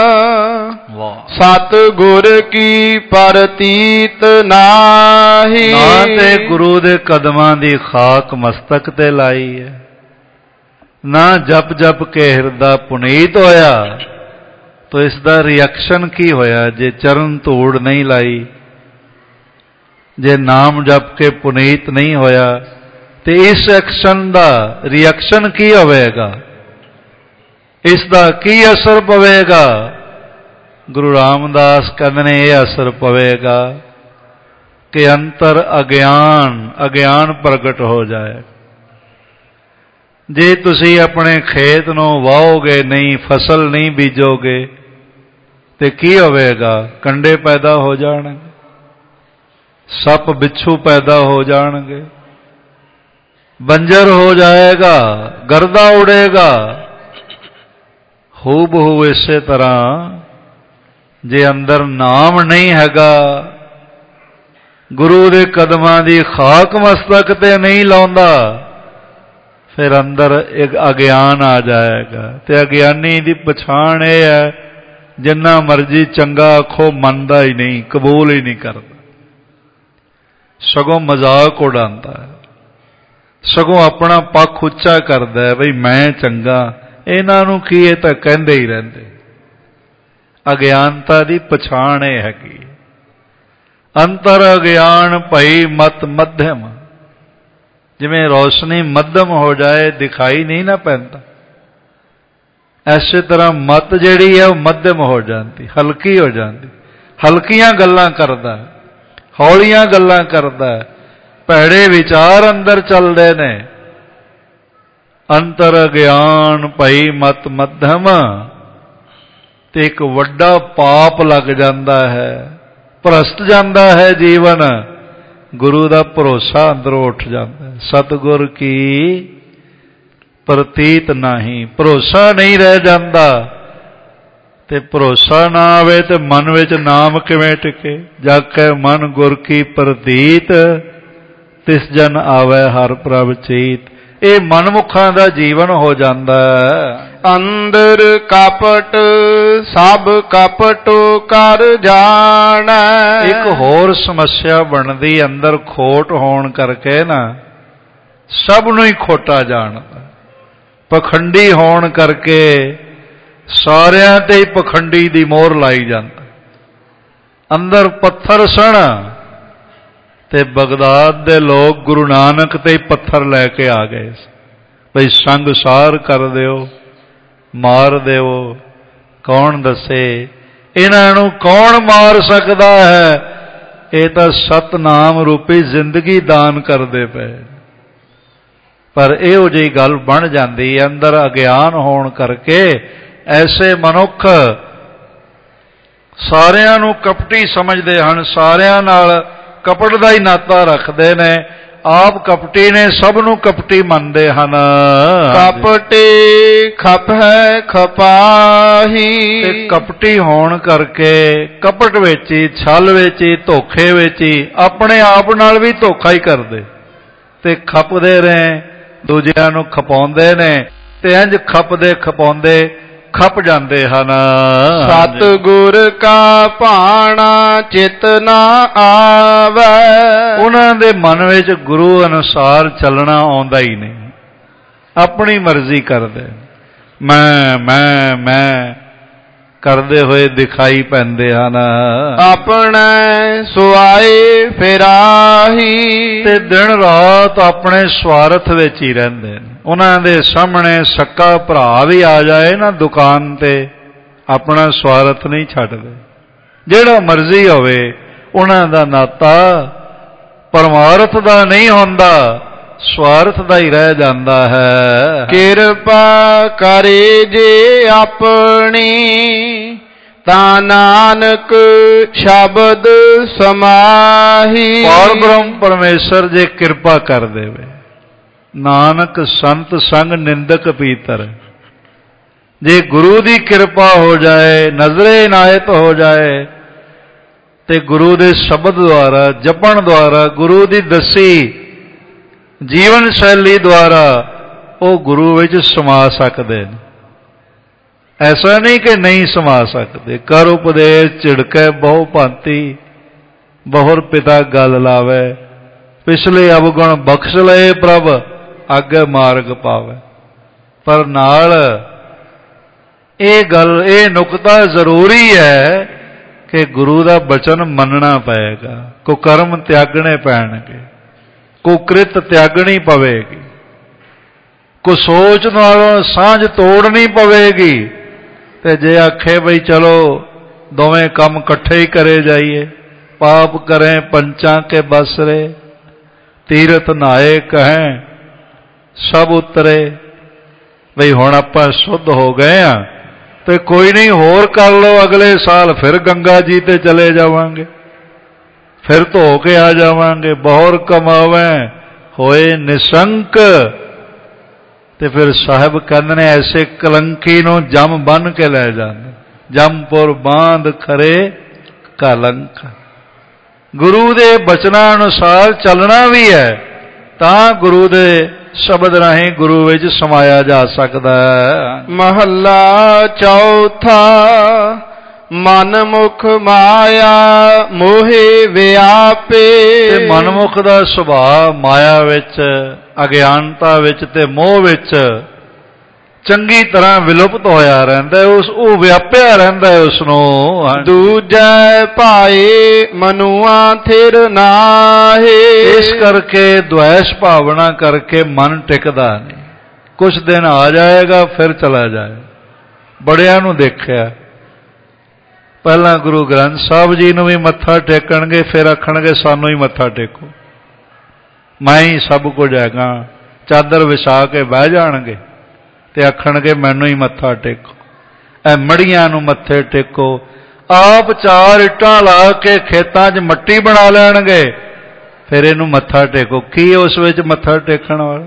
ਸਤ ਗੁਰ ਕੀ ਪ੍ਰਤੀਤ ਨਾਹੀ। ਨਾ ਤੇ ਗੁਰੂ ਦੇ ਕਦਮਾਂ ਦੀ ਖਾਕ ਮਸਤਕ ਤੇ ਲਾਈ ਹੈ, ਨਾ ਜਪ ਜਪ ਕੇ ਹਿਰਦਾ ਪੁਨੀਤ ਹੋਇਆ। ਤੋ ਇਸ ਦਾ ਰਿਐਕਸ਼ਨ ਕੀ ਹੋਇਆ? ਜੇ ਚਰਨ ਧੂੜ ਨਹੀਂ ਲਾਈ, ਜੇ ਨਾਮ ਜਪ ਕੇ ਪੁਨੀਤ ਨਹੀਂ ਹੋਇਆ, ਤੇ ਇਸ ਐਕਸ਼ਨ ਦਾ ਰਿਐਕਸ਼ਨ ਕੀ ਹੋਵੇਗਾ? ਇਸ ਦਾ ਕੀ ਅਸਰ ਪਵੇਗਾ? ਗੁਰੂ ਰਾਮਦਾਸ ਕਹਿੰਦੇ ਨੇ ਇਹ ਅਸਰ ਪਵੇਗਾ ਕਿ ਅੰਤਰ ਅਗਿਆਨ ਅਗਿਆਨ ਪ੍ਰਗਟ ਹੋ ਜਾਏ। ਜੇ ਤੁਸੀਂ ਆਪਣੇ ਖੇਤ ਨੂੰ ਵਾਹੋਗੇ ਨਹੀਂ, ਫਸਲ ਨਹੀਂ ਬੀਜੋਗੇ, ਤੇ ਕੀ ਹੋਵੇਗਾ? ਕੰਡੇ ਪੈਦਾ ਹੋ ਜਾਣਗੇ, ਸੱਪ ਬਿੱਛੂ ਪੈਦਾ ਹੋ ਜਾਣਗੇ, ਬੰਜਰ ਹੋ ਜਾਏਗਾ, ਗਰਦਾ ਉੜੇਗਾ। ਹੂ ਬਹੂ ਇਸੇ ਤਰ੍ਹਾਂ ਜੇ ਅੰਦਰ ਨਾਮ ਨਹੀਂ ਹੈਗਾ, ਗੁਰੂ ਦੇ ਕਦਮਾਂ ਦੀ ਖਾਕ ਮਸਤਕ ਤੇ ਨਹੀਂ ਲਾਉਂਦਾ, ਫਿਰ ਅੰਦਰ ਇੱਕ ਅਗਿਆਨ ਆ ਜਾਏਗਾ। ਤੇ ਅਗਿਆਨੀ ਦੀ ਪਛਾਣ ਇਹ ਹੈ, ਜਿੰਨਾ ਮਰਜ਼ੀ ਚੰਗਾ ਆਖੋ ਮੰਨਦਾ ਹੀ ਨਹੀਂ, ਕਬੂਲ ਹੀ ਨਹੀਂ ਕਰਦਾ, ਸਗੋਂ ਮਜ਼ਾਕ ਉਡਾਉਂਦਾ ਹੈ, ਸਗੋਂ ਆਪਣਾ ਪੱਖ ਉੱਚਾ ਕਰਦਾ ਹੈ, ਬਈ ਮੈਂ ਚੰਗਾ, ਇਹਨਾਂ ਨੂੰ ਕੀ, ਇਹ ਤਾਂ ਕਹਿੰਦੇ ਹੀ ਰਹਿੰਦੇ। ਅਗਿਆਨਤਾ ਦੀ ਪਛਾਣ ਇਹ ਹੈਗੀ। ਅੰਤਰ ਅਗਿਆਨ ਭਈ ਮਤ ਮੱਧਮ, ਜਿਵੇਂ ਰੋਸ਼ਨੀ ਮੱਧਮ ਹੋ ਜਾਏ ਦਿਖਾਈ ਨਹੀਂ ਨਾ ਪੈਂਦਾ, ਐਸੇ ਤਰ੍ਹਾਂ ਮਤ ਜਿਹੜੀ ਹੈ ਉਹ ਮੱਧਮ ਹੋ ਜਾਂਦੀ, ਹਲਕੀ ਹੋ ਜਾਂਦੀ। ਹਲਕੀਆਂ ਗੱਲਾਂ ਕਰਦਾ, ਹੌਲੀਆਂ ਗੱਲਾਂ ਕਰਦਾ, ਭੈੜੇ ਵਿਚਾਰ ਅੰਦਰ ਚੱਲਦੇ ਨੇ। ਅੰਤਰ ਅਗਿਆਨ ਭਈ ਮਤ ਮੱਧਮ, ਤੇ ਇੱਕ ਵੱਡਾ ਪਾਪ ਲੱਗ ਜਾਂਦਾ ਹੈ, ਭ੍ਰਸ਼ਟ ਜਾਂਦਾ ਹੈ ਜੀਵਨ। ਗੁਰੂ ਦਾ ਭਰੋਸਾ ਅੰਦਰੋਂ ਉੱਠ ਜਾਂਦਾ ਹੈ। ਸਤਿਗੁਰ ਕੀ ਪ੍ਰਤੀਤ ਨਹੀਂ, ਭਰੋਸਾ ਨਹੀਂ ਰਹਿ ਜਾਂਦਾ। ਤੇ ਭਰੋਸਾ ਨਾ ਆਵੇ ਤੇ ਮਨ ਵਿੱਚ ਨਾਮ ਕਿਵੇਂ ਟਿਕੇ? ਜਾਕੈ ਮਨ ਗੁਰ ਕੀ ਪ੍ਰਤੀਤ, ਤਿਸ ਜਨ ਆਵੈ ਹਰਿ ਪ੍ਰਭ ਚੀਤ। ਇਹ ਮਨਮੁਖਾਂ ਦਾ ਜੀਵਨ ਹੋ ਜਾਂਦਾ ਹੈ। ਅੰਦਰ ਕਪਟ ਸਭ ਕਪਟੋ ਕਰ ਜਾਣੈ। ਇੱਕ ਹੋਰ ਸਮੱਸਿਆ ਬਣਦੀ, ਅੰਦਰ ਖੋਟ ਹੋਣ ਕਰਕੇ ਨਾ ਸਭ ਨੂੰ ਹੀ ਖੋਟਾ ਜਾਣਦਾ। ਪਖੰਡੀ ਹੋਣ ਕਰਕੇ ਸਾਰਿਆਂ ਤੇ ਹੀ ਪਖੰਡੀ ਦੀ ਮੋਹਰ ਲਾਈ ਜਾਂਦਾ। ਅੰਦਰ ਪੱਥਰ ਸਣ, ਤੇ ਬਗਦਾਦ ਦੇ ਲੋਕ ਗੁਰੂ ਨਾਨਕ ਤੇ ਹੀ ਪੱਥਰ ਲੈ ਕੇ ਆ ਗਏ, ਬਈ ਸੰਗਸਾਰ ਕਰ ਦਿਓ, ਮਾਰ ਦਿਓ। ਕੌਣ ਦੱਸੇ ਇਹਨਾਂ ਨੂੰ? ਕੌਣ ਮਾਰ ਸਕਦਾ ਹੈ? ਇਹ ਤਾਂ ਸਤਨਾਮ ਰੂਪੀ ਜ਼ਿੰਦਗੀ ਦਾਨ ਕਰਦੇ ਪਏ। ਪਰ ਇਹੋ ਜਿਹੀ ਗੱਲ ਬਣ ਜਾਂਦੀ ਹੈ, ਅੰਦਰ ਅਗਿਆਨ ਹੋਣ ਕਰਕੇ ਐਸੇ ਮਨੁੱਖ ਸਾਰਿਆਂ ਨੂੰ ਕਪਟੀ ਸਮਝਦੇ ਹਨ, ਸਾਰਿਆਂ ਨਾਲ ਕਪਟ ਦਾ ਹੀ ਨਾਤਾ ਰੱਖਦੇ ਨੇ। ਆਪ ਕਪਟੀ ਨੇ, ਸਭ ਨੂੰ ਕਪਟੀ ਮੰਨਦੇ ਹਨ। ਕਪਟੀ ਖਪ ਹੈ ਖਪਾਹੀ। ਤੇ ਕਪਟੀ ਹੋਣ ਕਰਕੇ ਕਪਟ ਵਿੱਚ ਹੀ, ਛਲ ਵਿੱਚ ਹੀ, ਧੋਖੇ ਵਿੱਚ ਹੀ ਆਪਣੇ ਆਪ ਨਾਲ ਵੀ ਧੋਖਾ ਹੀ ਕਰਦੇ, ਤੇ ਖਪਦੇ ਰਹੇ, ਦੂਜਿਆਂ ਨੂੰ ਖਪਾਉਂਦੇ ਨੇ, ਤੇ ਇੰਝ ਖਪਦੇ ਖਪਾਉਂਦੇ ਖਪ ਜਾਂਦੇ ਹਨ। ਸਤਿਗੁਰ ਕਾ ਭਾਣਾ ਚਿਤ ਨਾ ਆਵੈ। ਉਹਨਾਂ ਦੇ ਮਨ ਵਿੱਚ ਗੁਰੂ ਅਨੁਸਾਰ ਚੱਲਣਾ ਆਉਂਦਾ ਹੀ ਨਹੀਂ, ਆਪਣੀ ਮਰਜ਼ੀ ਕਰਦੇ। ਮੈਂ ਮੈਂ ਮੈਂ ਕਰਦੇ ਹੋਏ ਦਿਖਾਈ ਪੈਂਦੇ ਹਨ। ਆਪਣੇ ਸੁਆਏ ਫਿਰਾਹੀ। ਤੇ ਦਿਨ ਰਾਤ ਆਪਣੇ ਸਵਾਰਥ ਵਿੱਚ ਹੀ ਰਹਿੰਦੇ ਨੇ। ਉਹਨਾਂ ਦੇ ਸਾਹਮਣੇ ਸੱਕਾ ਭਰਾ ਵੀ ਆ ਜਾਏ ਨਾ ਦੁਕਾਨ ਤੇ, ਆਪਣਾ ਸਵਾਰਥ ਨਹੀਂ ਛੱਡਦੇ। ਜਿਹੜਾ ਮਰਜ਼ੀ ਹੋਵੇ, ਉਹਨਾਂ ਦਾ ਨਾਤਾ ਪਰਮਾਰਥ ਦਾ ਨਹੀਂ ਹੁੰਦਾ, ਸਵਾਰਥ ਦਾ ਹੀ ਰਹਿ ਜਾਂਦਾ ਹੈ। ਕਿਰਪਾ ਕਰੇ ਜੇ ਆਪਣੀ, ਤਾਂ ਨਾਨਕ ਸ਼ਬਦ ਸਮਾਹੀ। ਪਾਰ ਬ੍ਰਹਮ ਪਰਮੇਸ਼ਰ ਜੇ ਕਿਰਪਾ ਕਰ ਦੇਵੇ, ਨਾਨਕ ਸੰਤ ਸੰਗ ਨਿੰਦਕ ਪੀਤਰ। ਜੇ ਗੁਰੂ ਦੀ ਕਿਰਪਾ ਹੋ ਜਾਏ, ਨਜ਼ਰੇ ਇਨਾਇਤ ਹੋ ਜਾਏ, ਤੇ ਗੁਰੂ ਦੇ ਸ਼ਬਦ ਦੁਆਰਾ, ਜਪਣ ਦੁਆਰਾ, ਗੁਰੂ ਦੀ ਦੱਸੀ ਜੀਵਨ ਸ਼ੈਲੀ ਦੁਆਰਾ ਉਹ ਗੁਰੂ ਵਿੱਚ ਸਮਾ ਸਕਦੇ ਨੇ। ਐਸਾ ਨਹੀਂ ਕਿ ਨਹੀਂ ਸਮਾ ਸਕਦੇ। ਕਰ ਉਪਦੇਸ਼ ਝਿੜਕੈ ਬਹੁ ਭਾਂਤੀ, ਬਹੁਰ ਪਿਤਾ ਗਲ ਲਾਵੇ। ਪਿਛਲੇ ਅਵਗੁਣ ਬਖਸ਼ ਲਏ ਪ੍ਰਭ, ਅੱਗੇ ਮਾਰਗ ਪਾਵੇ। ਪਰ ਨਾਲ ਇਹ ਗੱਲ, ਇਹ ਨੁਕਤਾ ਜ਼ਰੂਰੀ ਹੈ ਕਿ ਗੁਰੂ ਦਾ ਬਚਨ ਮੰਨਣਾ ਪਏਗਾ। ਕੁਕਰਮ ਤਿਆਗਣੇ ਪੈਣਗੇ, ਕੁਕ੍ਰਿਤ ਤਿਆਗਣੀ ਪਵੇਗੀ, ਕੋ ਸੋਚ ਨਾਲੋਂ ਸਾਂਝ ਤੋੜਨੀ ਪਵੇਗੀ। ਤੇ ਜੇ ਆਖੇ ਬਈ ਚਲੋ ਦੋਵੇਂ ਕੰਮ ਇਕੱਠੇ ਹੀ ਕਰੇ ਜਾਈਏ, ਪਾਪ ਕਰੇ ਪੰਚਾਂ ਕੇ ਬਸਰੇ, ਤੀਰਥ ਨਹਾਏ ਕਹੇ ਸਭ ਉਤਰੇ। ਬਈ ਹੁਣ ਆਪਾਂ ਸ਼ੁੱਧ ਹੋ ਗਏ ਆ, ਤੇ ਕੋਈ ਨਹੀਂ ਹੋਰ ਕਰ ਲਓ, ਅਗਲੇ ਸਾਲ ਫਿਰ ਗੰਗਾ ਜੀ ਤੇ ਚਲੇ ਜਾਵਾਂਗੇ, ਫਿਰ ਧੋ ਕੇ ਆ ਜਾਵਾਂਗੇ। ਬਹੁਰ ਕਮਾਵੇਂ ਹੋਏ ਨਿਸੰਕ। ਤੇ ਫਿਰ ਸਾਹਿਬ ਕਹਿੰਦੇ ਨੇ ਐਸੇ ਕਲੰਕੀ ਨੂੰ ਜਮ ਬੰਨ ਕੇ ਲੈ ਜਾਂਦੇ, ਜਮਪੁਰ ਬਾਂਧ ਖਰੇ ਕਲੰਕ। ਗੁਰੂ ਦੇ ਬਚਨਾਂ ਅਨੁਸਾਰ ਚੱਲਣਾ ਵੀ ਹੈ ਤਾਂ ਗੁਰੂ ਦੇ ਸ਼ਬਦ ਰਾਹੀਂ ਗੁਰੂ ਵਿੱਚ ਸਮਾਇਆ ਜਾ ਸਕਦਾ ਹੈ। ਮਹੱਲਾ ਚੌਥਾ। ਮਨਮੁਖ ਮਾਇਆ ਮੋਹਿ ਵਿਆਪੇ। ਤੇ ਮਨਮੁਖ ਦਾ ਸੁਭਾਅ ਮਾਇਆ ਵਿੱਚ, ਅਗਿਆਨਤਾ ਵਿੱਚ ਤੇ ਮੋਹ ਵਿੱਚ ਚੰਗੀ ਤਰ੍ਹਾਂ ਵਿਲੁਪਤ ਹੋਇਆ ਰਹਿੰਦਾ, ਉਸ ਉਹ ਵਿਆਪਿਆ ਰਹਿੰਦਾ ਉਸ ਨੂੰ। ਦੂਜੈ ਭਾਏ ਮਨੁਆ ਥਿਰ ਨਾਹੇ। ਇਸ ਕਰਕੇ ਦੁਆਇਸ਼ ਭਾਵਨਾ ਕਰਕੇ ਮਨ ਟਿਕਦਾ ਨਹੀਂ। ਕੁਛ ਦਿਨ ਆ ਜਾਏਗਾ ਫਿਰ ਚਲਾ ਜਾਏ। ਬੜਿਆਂ ਨੂੰ ਦੇਖਿਆ, ਪਹਿਲਾਂ ਗੁਰੂ ਗ੍ਰੰਥ ਸਾਹਿਬ ਜੀ ਨੂੰ ਵੀ ਮੱਥਾ ਟੇਕਣਗੇ, ਫਿਰ ਆਖਣਗੇ ਸਾਨੂੰ ਹੀ ਮੱਥਾ ਟੇਕੋ, ਮੈਂ ਹੀ ਸਭ ਕੁਝ ਹੈਗਾ। ਚਾਦਰ ਵਿਛਾ ਕੇ ਬਹਿ ਜਾਣਗੇ ਤੇ ਆਖਣਗੇ ਮੈਨੂੰ ਹੀ ਮੱਥਾ ਟੇਕੋ। ਇਹ ਮੜੀਆਂ ਨੂੰ ਮੱਥੇ ਟੇਕੋ। ਆਪ ਚਾਰ ਇੱਟਾਂ ਲਾ ਕੇ ਖੇਤਾਂ 'ਚ ਮੱਟੀ ਬਣਾ ਲੈਣਗੇ, ਫਿਰ ਇਹਨੂੰ ਮੱਥਾ ਟੇਕੋ। ਕੀ ਉਸ ਵਿੱਚ ਮੱਥਾ ਟੇਕਣ ਵਾਲਾ?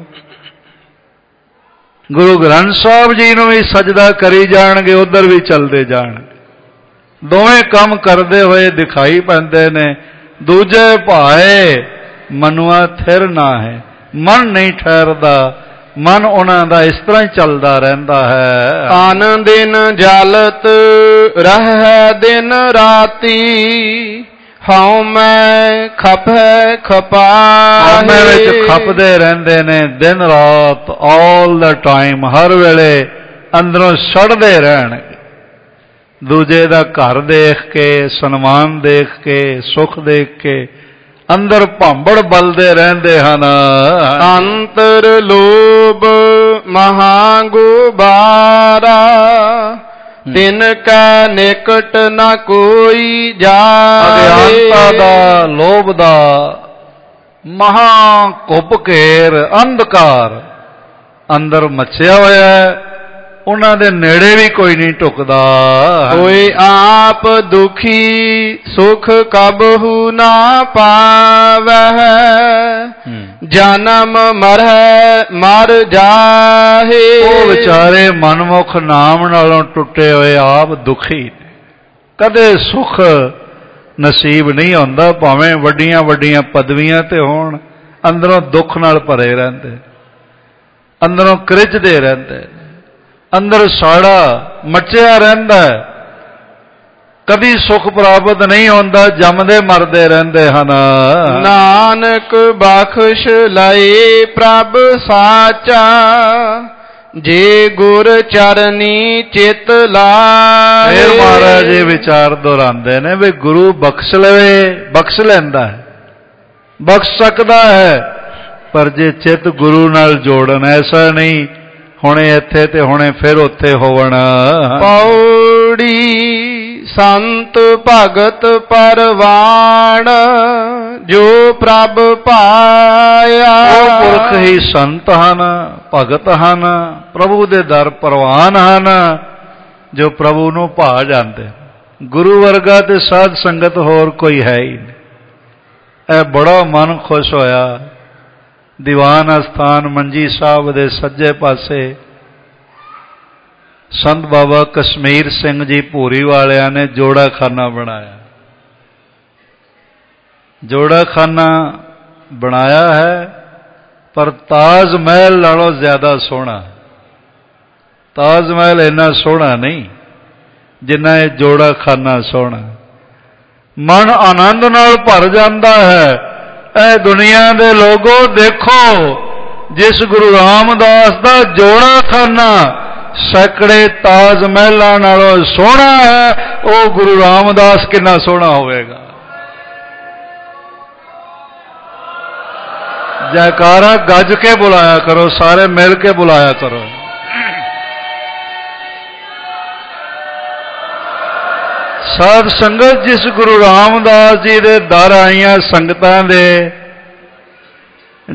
ਗੁਰੂ ਗ੍ਰੰਥ ਸਾਹਿਬ ਜੀ ਨੂੰ ਵੀ ਸਜਦਾ ਕਰੀ ਜਾਣਗੇ, ਉਧਰ ਵੀ ਚੱਲਦੇ ਜਾਣਗੇ। ਦੋਵੇਂ ਕੰਮ ਕਰਦੇ ਹੋਏ ਦਿਖਾਈ ਪੈਂਦੇ ਨੇ। ਦੂਜੇ ਭਾਏ ਮਨੁਆ ਥਿਰ ਨਾ ਹੈ, ਮਨ ਨਹੀਂ ਠਹਿਰਦਾ, ਮਨ ਉਹਨਾਂ ਦਾ ਇਸ ਤਰ੍ਹਾਂ ਹੀ ਚੱਲਦਾ ਰਹਿੰਦਾ ਹੈ। ਤਨ ਦਿਨ ਜਲਤ ਰਹਿ ਦਿਨ ਰਾਤੀ, ਹਉ ਮੈਂ ਖਪੈ ਖਪਾਹੇ। ਹਉਮੈ ਵਿੱਚ ਖਪਦੇ ਰਹਿੰਦੇ ਨੇ ਦਿਨ ਰਾਤ, ਆਲ ਦਾ ਟਾਈਮ, ਹਰ ਵੇਲੇ ਅੰਦਰੋਂ ਸੜਦੇ ਰਹਿਣਗੇ। ਦੂਜੇ ਦਾ ਘਰ ਦੇਖ ਕੇ, ਸਨਮਾਨ ਦੇਖ ਕੇ, ਸੁੱਖ ਦੇਖ ਕੇ ਅੰਦਰ ਭਾਂਬੜ ਬਲਦੇ ਰਹਿੰਦੇ ਹਨ। ਅੰਤਰ ਲੋਭ ਮਹਾ ਗੁਬਾਰਾ, ਤਿਨ ਕੈ ਨਿਕਟ ਨਾ ਕੋਈ ਜਾਏ। ਅਗਿਆਨਤਾ ਦਾ, ਲੋਭ ਦਾ ਮਹਾ ਘੁੱਪ ਘੇਰ ਅੰਧਕਾਰ ਅੰਦਰ ਮੱਚਿਆ ਹੋਇਆ, ਉਹਨਾਂ ਦੇ ਨੇੜੇ ਵੀ ਕੋਈ ਨਹੀਂ ਟੁਕਦਾ। ਕੋਈ ਆਪ ਦੁਖੀ ਸੁਖ ਕਬਹੂ ਨਾ ਪਾਵਹਿ, ਜਨਮ ਮਰਹਿ ਮਰ ਜਾਹੇ। ਉਹ ਵਿਚਾਰੇ ਮਨਮੁਖ ਨਾਮ ਨਾਲੋਂ ਟੁੱਟੇ ਹੋਏ ਆਪ ਦੁਖੀ, ਕਦੇ ਸੁਖ ਨਸੀਬ ਨਹੀਂ ਹੁੰਦਾ। ਭਾਵੇਂ ਵੱਡੀਆਂ ਵੱਡੀਆਂ ਪਦਵੀਆਂ ਤੇ ਹੋਣ, ਅੰਦਰੋਂ ਦੁੱਖ ਨਾਲ ਭਰੇ ਰਹਿੰਦੇ, ਅੰਦਰੋਂ ਕ੍ਰਿਜਦੇ ਰਹਿੰਦੇ, ਅੰਦਰ ਸਾੜਾ ਮੱਚਿਆ ਰਹਿੰਦਾ, ਕਦੀ ਸੁਖ ਪ੍ਰਾਪਤ ਨਹੀਂ ਹੁੰਦਾ, ਜੰਮਦੇ ਮਰਦੇ ਰਹਿੰਦੇ ਹਨ। ਨਾਨਕ ਬਖਸ਼ ਲਏ ਪ੍ਰਭ ਸਾਚਾ, ਜੇ ਗੁਰ ਚਰਨੀ ਚਿਤ ਲਾਏ। ਫਿਰ ਮਹਾਰਾਜ ਇਹ ਵਿਚਾਰ ਦੁਹਰਾਉਂਦੇ ਨੇ ਵੀ ਗੁਰੂ ਬਖਸ਼ ਲਵੇ, ਬਖਸ਼ ਲੈਂਦਾ ਹੈ, ਬਖਸ਼ ਸਕਦਾ ਹੈ, ਪਰ ਜੇ ਚਿੱਤ ਗੁਰੂ ਨਾਲ ਜੋੜਨ, ਐਸਾ ਨਹੀਂ ਹੁਣੇ ਇੱਥੇ ਤੇ ਹੁਣੇ ਫਿਰ ਉੱਥੇ ਹੋਵਣ। ਪੌੜੀ ਸੰਤ ਭਗਤ ਪਰਵਾਣ, ਜੋ ਪ੍ਰਭ ਪਾਇਆ। ਉਹ ਪੁਰਖ ਹੀ ਸੰਤ ਹਨ, ਭਗਤ ਹਨ, ਪ੍ਰਭੂ ਦੇ ਦਰ ਪ੍ਰਵਾਨ ਹਨ, ਜੋ ਪ੍ਰਭੂ ਨੂੰ ਭਾ ਜਾਂਦੇ। ਗੁਰੂ ਵਰਗਾ ਤੇ ਸਾਧ ਸੰਗਤ ਹੋਰ ਕੋਈ ਹੈ ਹੀ ਨਹੀਂ। ਇਹ ਬੜਾ ਮਨ ਖੁਸ਼ ਹੋਇਆ। ਦੀਵਾਨ ਅਸਥਾਨ ਮੰਜੀ ਸਾਹਿਬ ਦੇ ਸੱਜੇ ਪਾਸੇ ਸੰਤ ਬਾਬਾ ਕਸ਼ਮੀਰ ਸਿੰਘ ਜੀ ਭੂਰੀ ਵਾਲਿਆਂ ਨੇ ਜੋੜਾ ਖਾਨਾ ਬਣਾਇਆ। ਜੋੜਾ ਖਾਨਾ ਬਣਾਇਆ ਹੈ, ਪਰ ਤਾਜ ਮਹਿਲ ਨਾਲੋਂ ਜ਼ਿਆਦਾ ਸੋਹਣਾ। ਤਾਜ ਮਹਿਲ ਇੰਨਾ ਸੋਹਣਾ ਨਹੀਂ ਜਿੰਨਾ ਇਹ ਜੋੜਾ ਖਾਨਾ ਸੋਹਣਾ। ਮਨ ਆਨੰਦ ਨਾਲ ਭਰ ਜਾਂਦਾ ਹੈ। ਇਹ ਦੁਨੀਆ ਦੇ ਲੋਗੋ ਦੇਖੋ, ਜਿਸ ਗੁਰੂ ਰਾਮਦਾਸ ਦਾ ਜੋੜਾ ਖਾਨਾ ਸੈਂਕੜੇ ਤਾਜ ਮਹਿਲਾਂ ਨਾਲੋਂ ਸੋਹਣਾ ਹੈ, ਉਹ ਗੁਰੂ ਰਾਮਦਾਸ ਕਿੰਨਾ ਸੋਹਣਾ ਹੋਵੇਗਾ। ਜੈਕਾਰਾ ਗੱਜ ਕੇ ਬੁਲਾਇਆ ਕਰੋ, ਸਾਰੇ ਮਿਲ ਕੇ ਬੁਲਾਇਆ ਕਰੋ। ਸਾਧ ਸੰਗਤ, ਜਿਸ ਗੁਰੂ ਰਾਮਦਾਸ ਜੀ ਦੇ ਦਰ ਆਈਆਂ ਸੰਗਤਾਂ ਦੇ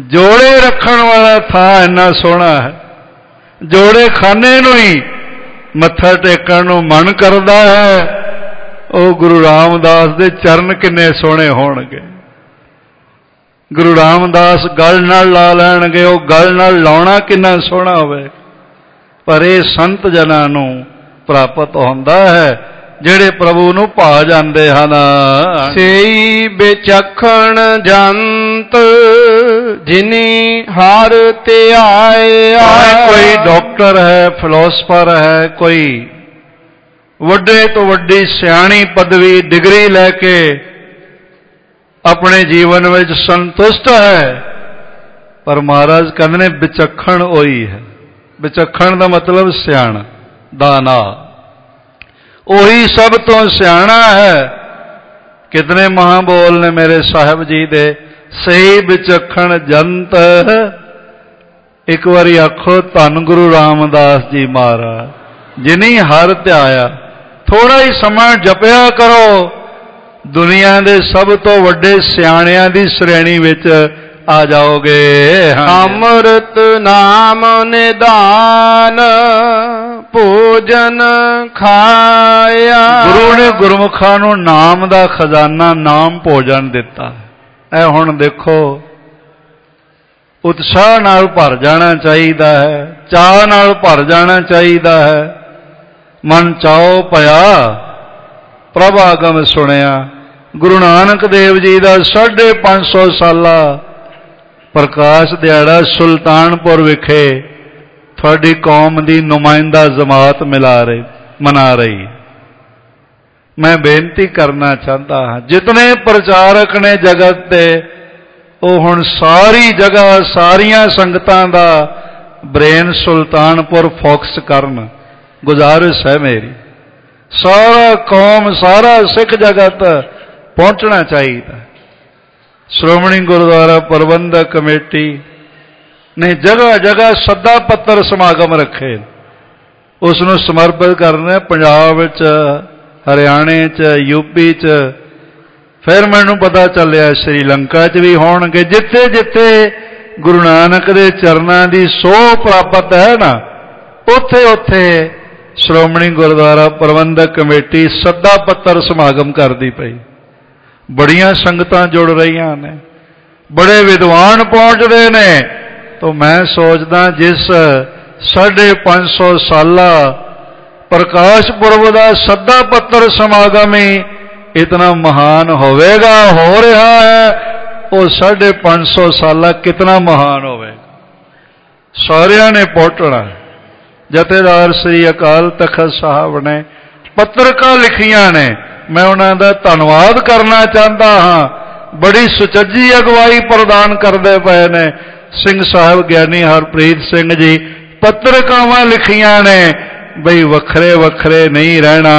ਜੋੜੇ ਰੱਖਣ ਵਾਲਾ ਥਾਂ ਇੰਨਾ ਸੋਹਣਾ ਹੈ। ਜੋੜੇ ਖਾਨੇ ਨੂੰ ਹੀ ਮੱਥਾ ਟੇਕਣ ਨੂੰ ਮਨ ਕਰਦਾ ਹੈ, ਉਹ ਗੁਰੂ ਰਾਮਦਾਸ ਦੇ ਚਰਨ ਕਿੰਨੇ ਸੋਹਣੇ ਹੋਣਗੇ। ਗੁਰੂ ਰਾਮਦਾਸ ਗਲ ਨਾਲ ਲਾ ਲੈਣਗੇ, ਉਹ ਗਲ ਨਾਲ ਲਾਉਣਾ ਕਿੰਨਾ ਸੋਹਣਾ ਹੋਵੇ। ਪਰ ਇਹ ਸੰਤ ਜਨਾਂ ਨੂੰ ਪ੍ਰਾਪਤ ਹੁੰਦਾ ਹੈ ਜਿਹੜੇ ਪ੍ਰਭੂ ਨੂੰ ਭਾ ਜਾਂਦੇ ਹਨ। ਸੇਈ ਵਿਚਖਣ ਜੰਤ ਜਿਨੀ ਹਰ ਧਿਆਇਆ। ਕੋਈ ਡਾਕਟਰ ਹੈ, ਫਿਲਾਸਫਰ ਹੈ, ਕੋਈ ਵੱਡੇ ਤੋਂ ਵੱਡੀ ਸਿਆਣੀ ਪਦਵੀ ਡਿਗਰੀ ਲੈ ਕੇ ਆਪਣੇ ਜੀਵਨ ਵਿੱਚ ਸੰਤੁਸ਼ਟ ਹੈ, ਪਰ ਮਹਾਰਾਜ ਕਹਿੰਦੇ ਨੇ ਵਿਚਖਣ ਉਹੀ ਹੈ। ਵਿਚਖਣ ਦਾ ਮਤਲਬ ਸਿਆਣਾ, ਦਾਨਾ, ਉਹੀ ਸਭ ਤੋਂ ਸਿਆਣਾ ਹੈ। ਕਿਤਨੇ ਮਹਾਬੋਲ ਨੇ ਮੇਰੇ ਸਾਹਿਬ ਜੀ ਦੇ, ਸਹੀ ਵਿਚਖਣ ਜੰਤ। ਇੱਕ ਵਾਰੀ ਆਖੋ ਧੰਨ ਗੁਰੂ ਰਾਮਦਾਸ ਜੀ ਮਹਾਰਾਜ, ਜਿਨੀ ਹਰ ਧਿਆਇਆ। ਥੋੜਾ ਹੀ ਸਮਾਂ ਜਪਿਆ ਕਰੋ, ਦੁਨੀਆ ਦੇ ਸਭ ਤੋਂ ਵੱਡੇ ਸਿਆਣਿਆਂ ਦੀ ਸ਼੍ਰੇਣੀ ਵਿੱਚ ਆ ਜਾਓਗੇ। ਅੰਮ੍ਰਿਤ ਨਾਮ ਨਿਦਾਨ ਭੋਜਨ ਖਾਇਆ। ਗੁਰੂ ਨੇ ਗੁਰਮੁਖਾਂ ਨੂੰ ਨਾਮ ਦਾ ਖਜ਼ਾਨਾ, ਨਾਮ ਭੋਜਨ ਦਿੱਤਾ। ਇਹ ਹੁਣ ਦੇਖੋ, ਉਤਸ਼ਾਹ ਨਾਲ ਭਰ ਜਾਣਾ ਚਾਹੀਦਾ ਹੈ, ਚਾਅ ਨਾਲ ਭਰ ਜਾਣਾ ਚਾਹੀਦਾ ਹੈ। ਮਨ ਚਾਓ ਭਇਆ ਪ੍ਰਭ ਆਗਮ ਸੁਣਿਆ। ਗੁਰੂ ਨਾਨਕ ਦੇਵ ਜੀ ਦਾ ਸਾਢੇ ਪੰਜ ਸੌ ਸਾਲਾ ਪ੍ਰਕਾਸ਼ ਦਿਹਾੜਾ ਸੁਲਤਾਨਪੁਰ ਵਿਖੇ ਤੁਹਾਡੀ ਕੌਮ ਦੀ ਨੁਮਾਇੰਦਾ ਜਮਾਤ ਮਿਲਾ ਰਹੀ ਮਨਾ ਰਹੀ। ਮੈਂ ਬੇਨਤੀ ਕਰਨਾ ਚਾਹੁੰਦਾ ਹਾਂ, ਜਿਤਨੇ ਪ੍ਰਚਾਰਕ ਨੇ ਜਗਤ ਤੇ, ਉਹ ਹੁਣ ਸਾਰੀ ਜਗ੍ਹਾ ਸਾਰੀਆਂ ਸੰਗਤਾਂ ਦਾ ਬ੍ਰੇਨ ਸੁਲਤਾਨਪੁਰ ਫੋਕਸ ਕਰਨ। ਗੁਜ਼ਾਰਿਸ਼ ਹੈ ਮੇਰੀ, ਸਾਰਾ ਕੌਮ, ਸਾਰਾ ਸਿੱਖ ਜਗਤ ਪਹੁੰਚਣਾ ਚਾਹੀਦਾ। ਸ਼੍ਰੋਮਣੀ ਗੁਰਦੁਆਰਾ ਪ੍ਰਬੰਧਕ ਕਮੇਟੀ ਨੇ ਜਗ੍ਹਾ ਜਗ੍ਹਾ ਸੱਦਾ ਪੱਤਰ ਸਮਾਗਮ ਰੱਖੇ, ਉਸ ਨੂੰ ਸਮਰਪਿਤ ਕਰਨਾ। ਪੰਜਾਬ ਵਿੱਚ, ਹਰਿਆਣੇ 'ਚ, ਯੂਪੀ 'ਚ, ਫਿਰ ਮੈਨੂੰ ਪਤਾ ਚੱਲਿਆ ਸ਼੍ਰੀਲੰਕਾ 'ਚ ਵੀ ਹੋਣਗੇ। ਜਿੱਥੇ ਜਿੱਥੇ ਗੁਰੂ ਨਾਨਕ ਦੇ ਚਰਨਾਂ ਦੀ ਸੋਹ ਪ੍ਰਾਪਤ ਹੈ ਨਾ, ਉੱਥੇ ਉੱਥੇ ਸ਼੍ਰੋਮਣੀ ਗੁਰਦੁਆਰਾ ਪ੍ਰਬੰਧਕ ਕਮੇਟੀ ਸੱਦਾ ਪੱਤਰ ਸਮਾਗਮ ਕਰਦੀ ਪਈ। ਬੜੀਆਂ ਸੰਗਤਾਂ ਜੁੜ ਰਹੀਆਂ ਨੇ, ਬੜੇ ਵਿਦਵਾਨ ਪਹੁੰਚਦੇ ਨੇ। ਤਾਂ ਮੈਂ ਸੋਚਦਾ ਜਿਸ ਸਾਢੇ ਪੰਜ ਸੌ ਸਾਲਾ ਪ੍ਰਕਾਸ਼ ਪੁਰਬ ਦਾ ਸੱਦਾ ਪੱਤਰ ਸਮਾਗਮ ਹੀ ਇਤਨਾ ਮਹਾਨ ਹੋਵੇਗਾ, ਹੋ ਰਿਹਾ ਹੈ, ਉਹ ਸਾਢੇ ਪੰਜ ਸੌ ਸਾਲਾ ਕਿਤਨਾ ਮਹਾਨ ਹੋਵੇਗਾ। ਸਾਰਿਆਂ ਨੇ ਪਹੁੰਚਣਾ। ਜਥੇਦਾਰ ਸ੍ਰੀ ਅਕਾਲ ਤਖਤ ਸਾਹਿਬ ਨੇ ਪੱਤਰਕਾਂ ਲਿਖੀਆਂ ਨੇ, ਮੈਂ ਉਹਨਾਂ ਦਾ ਧੰਨਵਾਦ ਕਰਨਾ ਚਾਹੁੰਦਾ ਹਾਂ। ਬੜੀ ਸੁਚੱਜੀ ਅਗਵਾਈ ਪ੍ਰਦਾਨ ਕਰਦੇ ਪਏ ਨੇ ਸਿੰਘ ਸਾਹਿਬ ਗਿਆਨੀ ਹਰਪ੍ਰੀਤ ਸਿੰਘ ਜੀ। ਪੱਤਰਕਾਵਾਂ ਲਿਖੀਆਂ ਨੇ ਬਈ ਵੱਖਰੇ ਵੱਖਰੇ ਨਹੀਂ ਰਹਿਣਾ,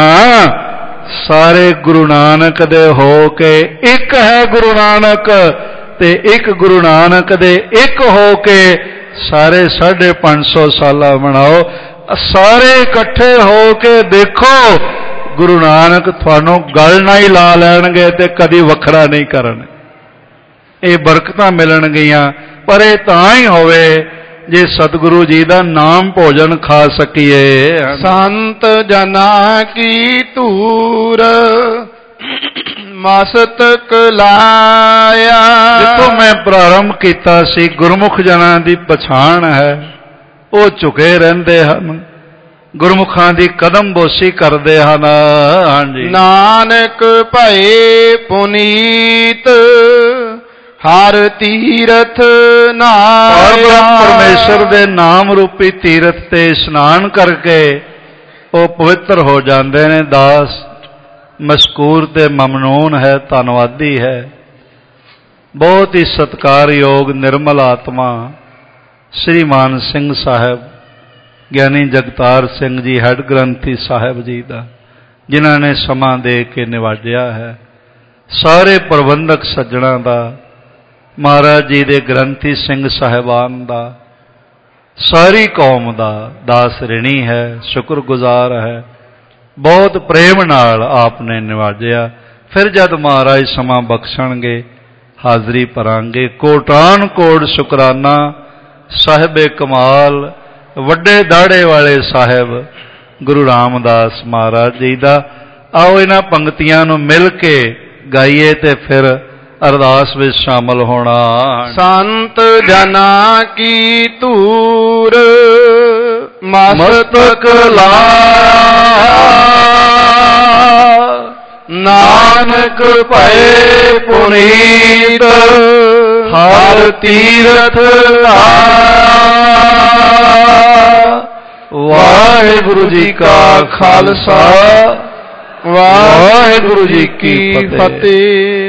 ਸਾਰੇ ਗੁਰੂ ਨਾਨਕ ਦੇ ਹੋ ਕੇ ਇੱਕ ਹੈ ਗੁਰੂ ਨਾਨਕ, ਤੇ ਇੱਕ ਗੁਰੂ ਨਾਨਕ ਦੇ ਇੱਕ ਹੋ ਕੇ ਸਾਰੇ ਸਾਢੇ ਪੰਜ ਸੌ ਸਾਲਾ ਮਨਾਓ। ਸਾਰੇ ਇਕੱਠੇ ਹੋ ਕੇ ਦੇਖੋ, ਗੁਰੂ ਨਾਨਕ ਤੁਹਾਨੂੰ ਗਲ ਨਾ ਹੀ ਲਾ ਲੈਣਗੇ ਤੇ ਕਦੀ ਵੱਖਰਾ ਨਹੀਂ ਕਰਨ। ਇਹ ਬਰਕਤਾਂ ਮਿਲਣਗੀਆਂ, ਪਰ ਇਹ ਤਾਂ ਹੀ ਹੋਵੇ ਜੇ ਸਤਿਗੁਰੂ ਜੀ ਦਾ ਨਾਮ ਭੋਜਨ ਖਾ ਸਕੀਏ। ਸੰਤ ਜਨਾ ਕੀ ਧੂਰ ਮਸਤਕ ਲਾਇਆ। ਜਿੱਥੋਂ ਮੈਂ ਪ੍ਰਾਰੰਭ ਕੀਤਾ ਸੀ, ਗੁਰਮੁਖ ਜਨਾਂ ਦੀ ਪਛਾਣ ਹੈ, ਉਹ ਝੁਕੇ ਰਹਿੰਦੇ ਹਨ, ਗੁਰਮੁਖਾਂ ਦੀ ਕਦਮ ਬੋਸੀ ਕਰਦੇ ਹਨ। ਹਾਂਜੀ, ਨਾਨਕ ਭਏ ਪੁਨੀਤ ਹਰ ਤੀਰਥ ਨਾਇਆ। ਪਰਮੇਸ਼ਰ ਦੇ ਨਾਮ ਰੂਪੀ ਤੀਰਥ ਤੇ ਇਸ਼ਨਾਨ ਕਰਕੇ ਉਹ ਪਵਿੱਤਰ ਹੋ ਜਾਂਦੇ ਨੇ। ਦਾਸ ਮਸ਼ਕੂਰ ਤੇ ਮਮਨੂਨ ਹੈ, ਧੰਨਵਾਦੀ ਹੈ। ਬਹੁਤ ਹੀ ਸਤਿਕਾਰਯੋਗ ਨਿਰਮਲ ਆਤਮਾ ਸ੍ਰੀ ਮਾਨ ਸਿੰਘ ਸਾਹਿਬ, ਗਿਆਨੀ ਜਗਤਾਰ ਸਿੰਘ ਜੀ ਹੈਡ ਗ੍ਰੰਥੀ ਸਾਹਿਬ ਜੀ ਦਾ, ਜਿਨ੍ਹਾਂ ਨੇ ਸਮਾਂ ਦੇ ਕੇ ਨਿਵਾਜਿਆ ਹੈ। ਸਾਰੇ ਪ੍ਰਬੰਧਕ ਸੱਜਣਾਂ ਦਾ, ਮਹਾਰਾਜ ਜੀ ਦੇ ਗ੍ਰੰਥੀ ਸਿੰਘ ਸਾਹਿਬਾਨ ਦਾ, ਸਾਰੀ ਕੌਮ ਦਾ ਦਾਸ ਰਿਣੀ ਹੈ, ਸ਼ੁਕਰਗੁਜ਼ਾਰ ਹੈ। ਬਹੁਤ ਪ੍ਰੇਮ ਨਾਲ ਆਪ ਨੇ ਨਿਵਾਜਿਆ। ਫਿਰ ਜਦ ਮਹਾਰਾਜ ਸਮਾਂ ਬਖਸ਼ਣਗੇ ਹਾਜ਼ਰੀ ਭਰਾਂਗੇ। ਕੋਟਾਨ ਕੋਟ ਸ਼ੁਕਰਾਨਾ ਸਾਹਿਬੇ ਕਮਾਲ, ਵੱਡੇ ਦਾੜੇ ਵਾਲੇ ਸਾਹਿਬ, ਗੁਰੂ ਰਾਮਦਾਸ ਮਹਾਰਾਜ ਜੀ ਦਾ। ਆਓ ਇਹਨਾਂ ਪੰਕਤੀਆਂ ਨੂੰ ਮਿਲ ਕੇ ਗਾਈਏ ਤੇ ਫਿਰ ਅਰਦਾਸ ਵਿੱਚ ਸ਼ਾਮਲ ਹੋਣਾ। ਸੰਤ ਜਨਾਂ ਕੀ ਧੂਰ ਮਸਤਕ ਲਾਇਆ, ਨਾਨਕ ਭਏ ਪੁਨੀਤ ਹਰ ਤੀਰਥ ਆਇਆ। ਵਾਹਿਗੁਰੂ ਜੀ ਕਾ ਖਾਲਸਾ, ਵਾਹਿਗੁਰੂ ਜੀ ਕੀ ਫਤਿਹ।